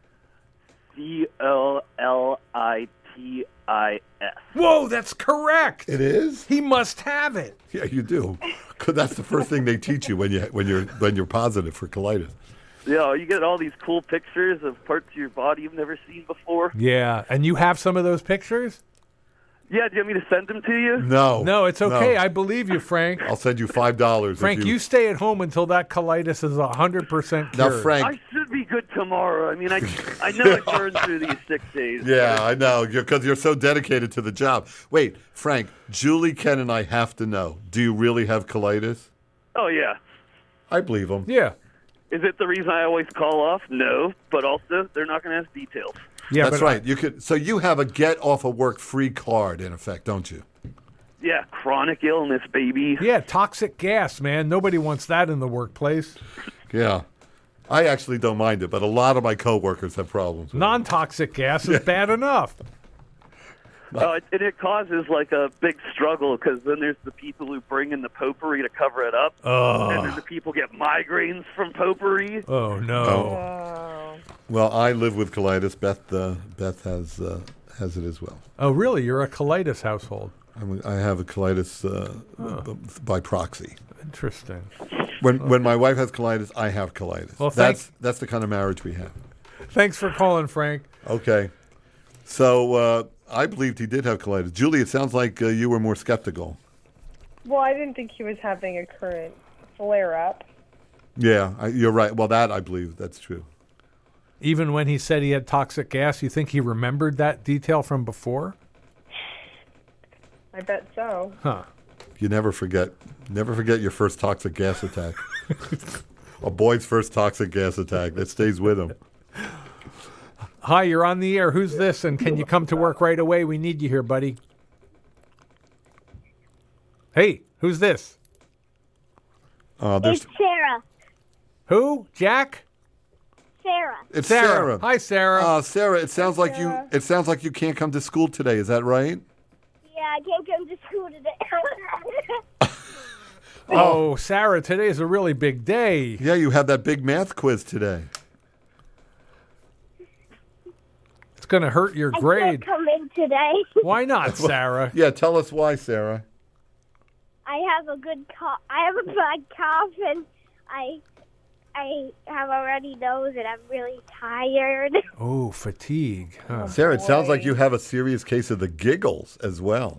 COLITIS. Whoa, that's correct. It is? He must have it. Yeah, you do. 'Cause that's the first thing they teach you when you're positive for colitis. Yeah, you get all these cool pictures of parts of your body you've never seen before. Yeah, and you have some of those pictures? Yeah, do you want me to send them to you? No, it's okay. I believe you, Frank. I'll send you $5. Frank, you stay at home until that colitis is 100% cured. Now, Frank, I should be good tomorrow. I mean, I know I burned through these 6 days. Yeah, I know, because you're so dedicated to the job. Wait, Frank, Julie, Ken, and I have to know, do you really have colitis? Oh, yeah. I believe them. Yeah. Is it the reason I always call off? No, but also they're not going to have details. Yeah, that's right. So you have a get off of work free card in effect, don't you? Yeah, chronic illness, baby. Yeah, toxic gas, man. Nobody wants that in the workplace. Yeah. I actually don't mind it, but a lot of my coworkers have problems with non-toxic gas is bad enough. And it causes like a big struggle because then there's the people who bring in the potpourri to cover it up, and then the people get migraines from potpourri. Oh no! Well, I live with colitis. Beth has it as well. Oh, really? You're a colitis household. I have a colitis by proxy. Interesting. When my wife has colitis, I have colitis. Well, that's the kind of marriage we have. Thanks for calling, Frank. Okay. So I believed he did have colitis. Julie, it sounds like you were more skeptical. Well, I didn't think he was having a current flare-up. Yeah, you're right. Well, that I believe that's true. Even when he said he had toxic gas, you think he remembered that detail from before? I bet so. Huh. You never forget your first toxic gas attack. A boy's first toxic gas attack. That stays with him. Hi, you're on the air. Who's this? And can you come to work right away? We need you here, buddy. Hey, who's this? It's Sarah. Who? Jack? Sarah. It's Sarah. Hi, Sarah. Sarah, it sounds like you can't come to school today. Is that right? Yeah, I can't come to school today. Oh, Sarah, today is a really big day. Yeah, you have that big math quiz today. It's going to hurt your grade. I can't come in today. Why not, Sarah? Yeah, tell us why, Sarah. I have a bad cough, and I have a runny nose, and I'm really tired. Oh, fatigue. Huh. Sarah, it sounds like you have a serious case of the giggles as well.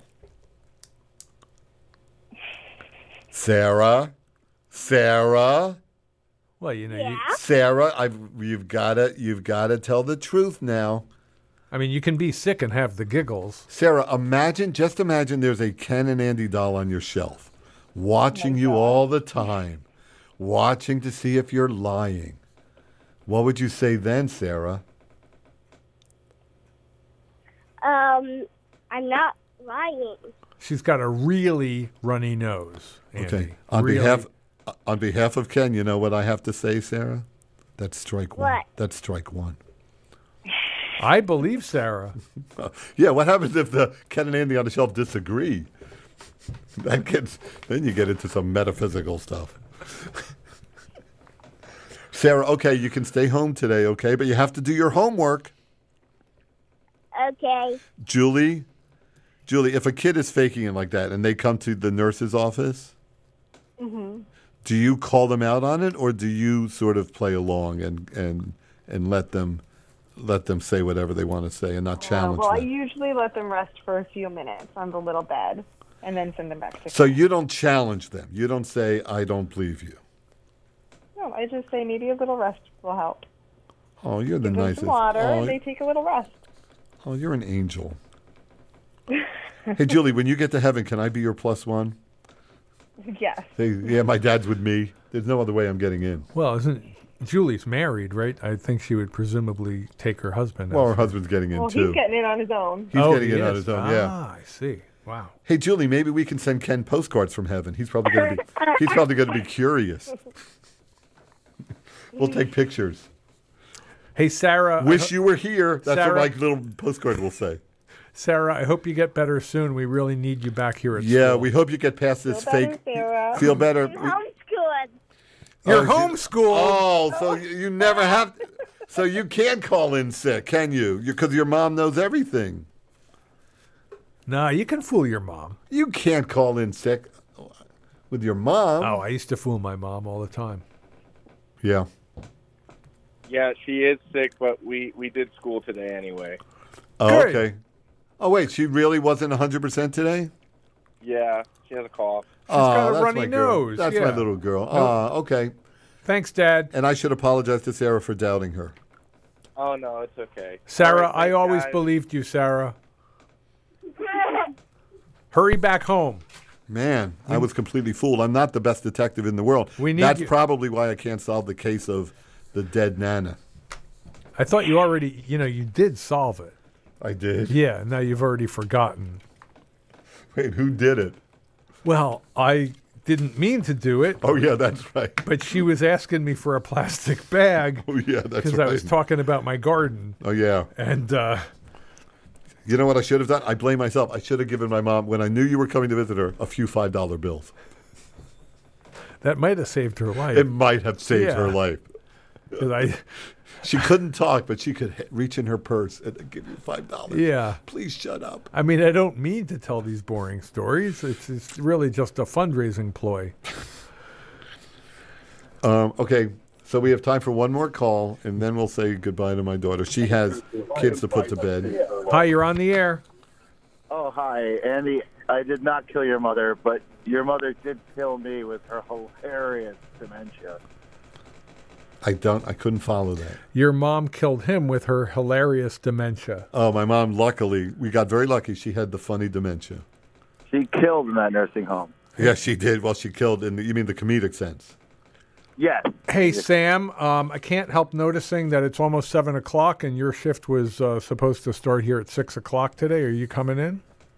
Sarah? Well, you know, Sarah, you've got to tell the truth now. I mean, you can be sick and have the giggles. Sarah, just imagine there's a Ken and Andy doll on your shelf, watching you all the time, watching to see if you're lying. What would you say then, Sarah? I'm not lying. She's got a really runny nose, Andy. Okay. On Really? behalf of Ken, you know what I have to say, Sarah? That's strike one. What? That's strike one. I believe Sarah. Yeah, what happens if the Ken and Andy on the shelf disagree? Then you get into some metaphysical stuff. Sarah, okay, you can stay home today, okay? But you have to do your homework. Okay. Julie, if a kid is faking it like that and they come to the nurse's office, do you call them out on it, or do you sort of play along and let them say whatever they want to say and not challenge well, I them? usually let them rest for a few minutes on the little bed and then send them back to So you don't challenge them. You don't say, I don't believe you. No, I just say maybe a little rest will help. Oh, you're the Give them nicest. some water, Oh, and they take a little rest. oh, you're an angel. Hey, Julie, when you get to heaven, can I be your plus one? Yes. Hey, yeah, my dad's with me. There's no other way I'm getting in. Well, Julie's married, right? I think she would presumably take her husband. Well, her husband's getting in, Well, too. he's getting in on his own. He's getting in on his own, yeah. Ah, I see. Wow. Hey, Julie, maybe we can send Ken postcards from heaven. He's probably going to be curious. We'll take pictures. Hey, Sarah. Wish you were here. That's Sarah, what my little postcard will say. Sarah, I hope you get better soon. We really need you back here at school. Yeah, we hope you get past this fake. Feel better. Homeschooling. You're homeschooled. Oh, so you never have. So you can't call in sick, can you? Because your mom knows everything. No, you can fool your mom. You can't call in sick with your mom. Oh, I used to fool my mom all the time. Yeah. Yeah, she is sick, but we did school today anyway. Oh, Good. okay. Oh, wait, she really wasn't 100% today? Yeah, she has a cough. She's got a that's runny my girl. nose. That's yeah. my little girl. Nope. Okay. Thanks, Dad. And I should apologize to Sarah for doubting her. Oh, no, it's okay. Sarah, All right, I thanks, always guys. believed you, Sarah. Hurry back home. Man, I was completely fooled. I'm not the best detective in the world. That's probably why I can't solve the case of the dead Nana. I thought you already, you did solve it. I did? Yeah, now you've already forgotten. Wait, who did it? Well, I didn't mean to do it. Oh, yeah, that's right. But she was asking me for a plastic bag. Oh, yeah, that's right. Because I was talking about my garden. Oh, yeah. And, you know what I should have done? I blame myself. I should have given my mom, when I knew you were coming to visit her, a few $5 bills. That might have saved her life. It might have saved her life. She couldn't talk, but she could reach in her purse and give you $5. Yeah. Please shut up. I mean, I don't mean to tell these boring stories. It's really just a fundraising ploy. Okay, so we have time for one more call, and then we'll say goodbye to my daughter. She has kids to put to bed. Hi, you're on the air. Oh, hi, Andy. I did not kill your mother, but your mother did kill me with her hilarious dementia. I couldn't follow that. Your mom killed him with her hilarious dementia. Oh, my mom, luckily, we got very lucky. She had the funny dementia. She killed in that nursing home. Yeah, she did. Well, she killed you mean the comedic sense? Yes. Hey, Sam, I can't help noticing that it's almost 7 o'clock and your shift was supposed to start here at 6 o'clock today. Are you coming in?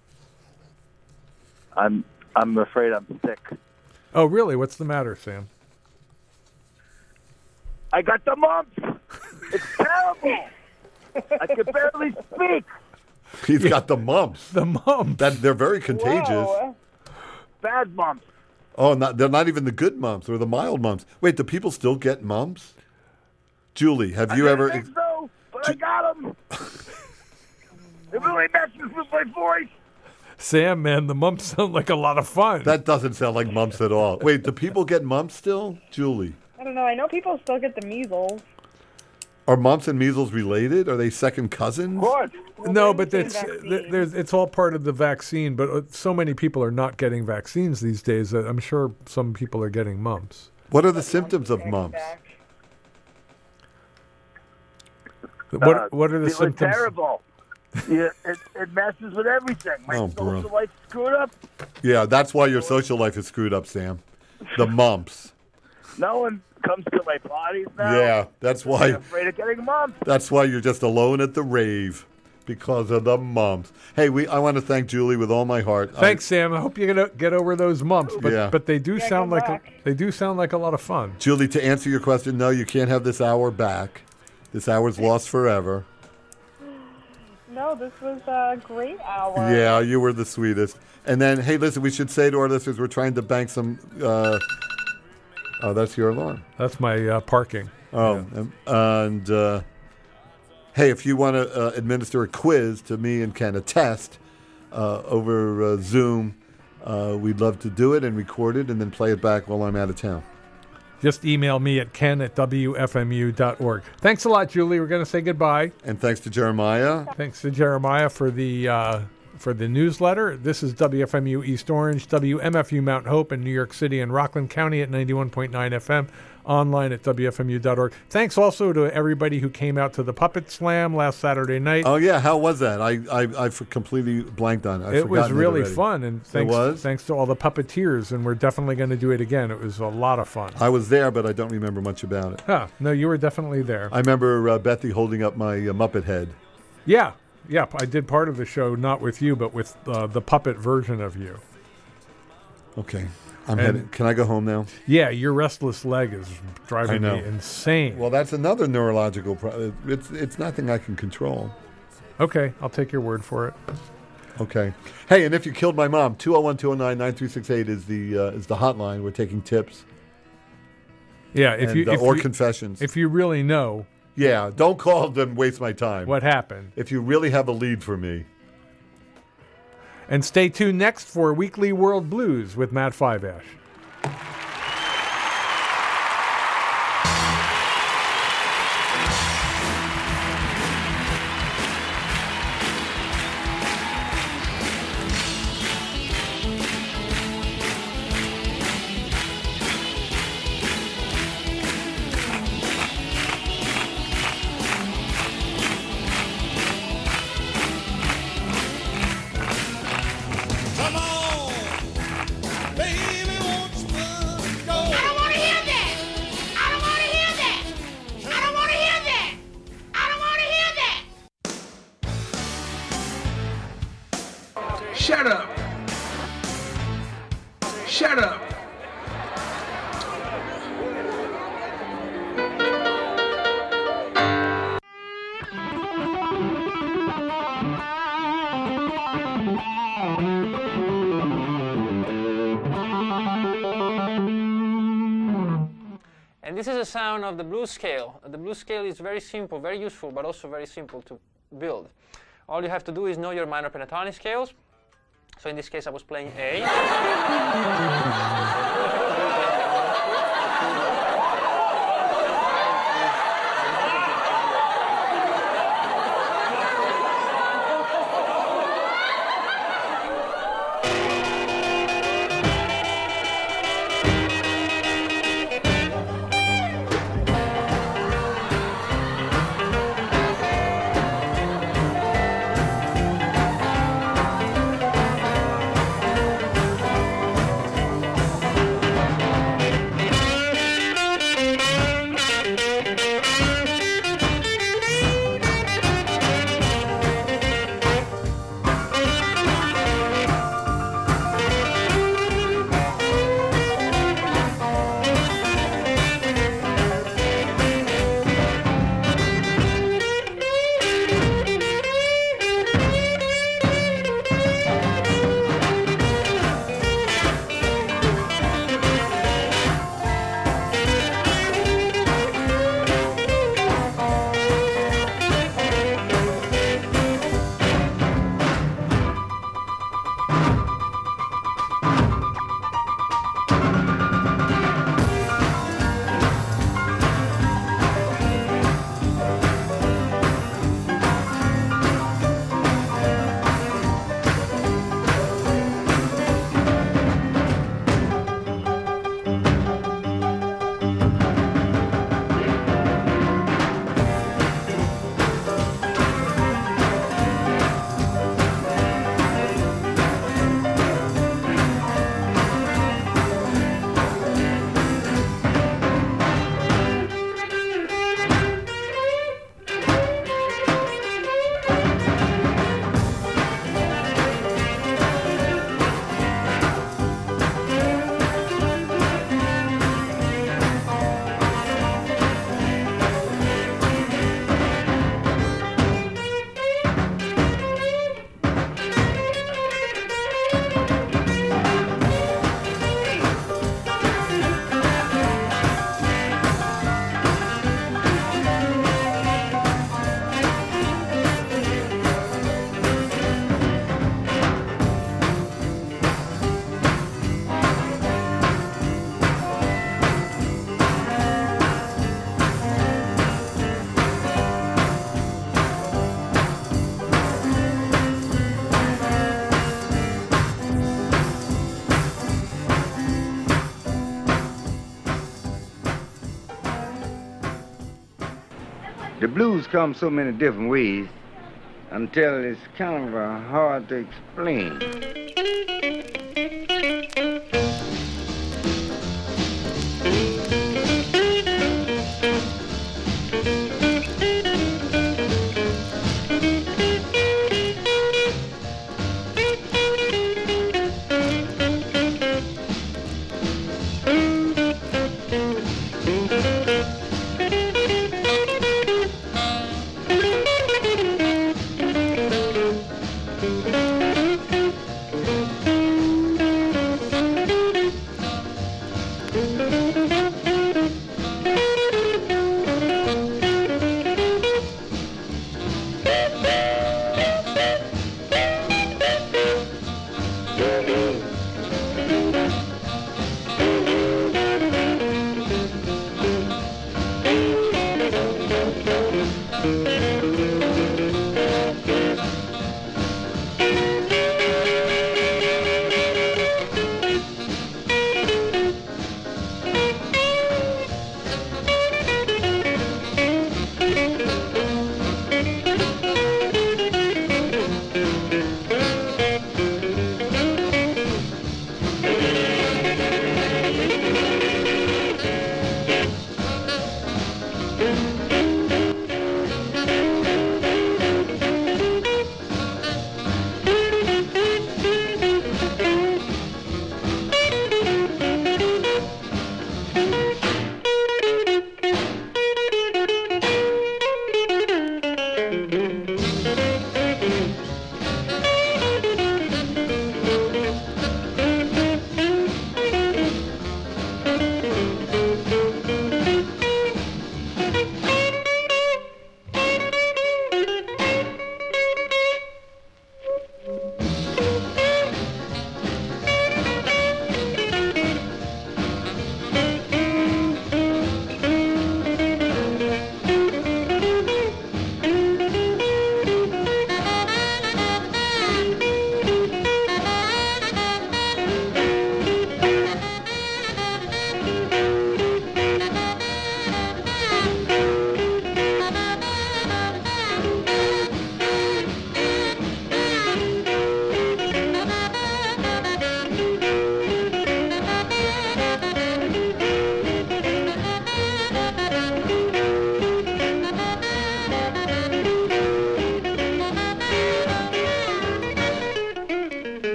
I'm afraid I'm sick. Oh, really? What's the matter, Sam? I got the mumps. It's terrible. I can barely speak. He's got the mumps. The mumps. They're very contagious. Whoa. Bad mumps. Oh, they're not even the good mumps or the mild mumps. Wait, do people still get mumps? Julie, have you ever? I think so, but I got them. It really messes with my voice. Sam, man, the mumps sound like a lot of fun. That doesn't sound like mumps at all. Wait, do people get mumps still? Julie. I don't know. I know people still get the measles. Are mumps and measles related? Are they second cousins? Of course. No, but it's all part of the vaccine. But so many people are not getting vaccines these days that I'm sure some people are getting mumps. What are the symptoms of mumps? What are the symptoms? Terrible. Yeah, it messes with everything. My social life's screwed up. Yeah, that's why your social life is screwed up, Sam. The mumps. No one comes to my parties now. Yeah, that's why. I'm afraid of getting mumps. That's why you're just alone at the rave, because of the mumps. Hey, I want to thank Julie with all my heart. Thanks, Sam. I hope you get over those mumps. But they do sound like a lot of fun. Julie, to answer your question, no, you can't have this hour back. This hour's lost forever. No, this was a great hour. Yeah, you were the sweetest. And then, hey, listen, we should say to our listeners, we're trying to bank some. Oh, that's your alarm. That's my parking. Oh, yeah. And hey, if you want to administer a quiz to me and Ken, a test over Zoom, we'd love to do it and record it and then play it back while I'm out of town. Just email me at ken@wfmu.org. Thanks a lot, Julie. We're going to say goodbye. And thanks to Jeremiah. Thanks to Jeremiah for the newsletter. This is WFMU East Orange, WMFU Mount Hope in New York City and Rockland County at 91.9 FM, online at WFMU.org. Thanks also to everybody who came out to the Puppet Slam last Saturday night. Oh, yeah. How was that? I completely blanked on it. It was really fun. And thanks to all the puppeteers, and we're definitely going to do it again. It was a lot of fun. I was there, but I don't remember much about it. Huh. No, you were definitely there. I remember Bethy holding up my Muppet head. Yeah. Yeah, I did part of the show, not with you, but with the puppet version of you. Okay. I'm headed. Can I go home now? Yeah, your restless leg is driving me insane. Well, that's another neurological problem. It's nothing I can control. Okay, I'll take your word for it. Okay. Hey, and if you killed my mom, 201-209-9368 is the hotline. We're taking tips. Yeah, or confessions. If you really know. Yeah, don't call them, waste my time. What happened? If you really have a lead for me. And stay tuned next for Weekly World Blues with Matt Fiveash. Shut up. Shut up. And this is the sound of the blues scale. The blues scale is very simple, very useful, but also very simple to build. All you have to do is know your minor pentatonic scales. So in this case, I was playing A. The blues come so many different ways until it's kind of hard to explain.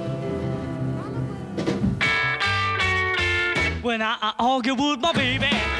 When I argue with my baby,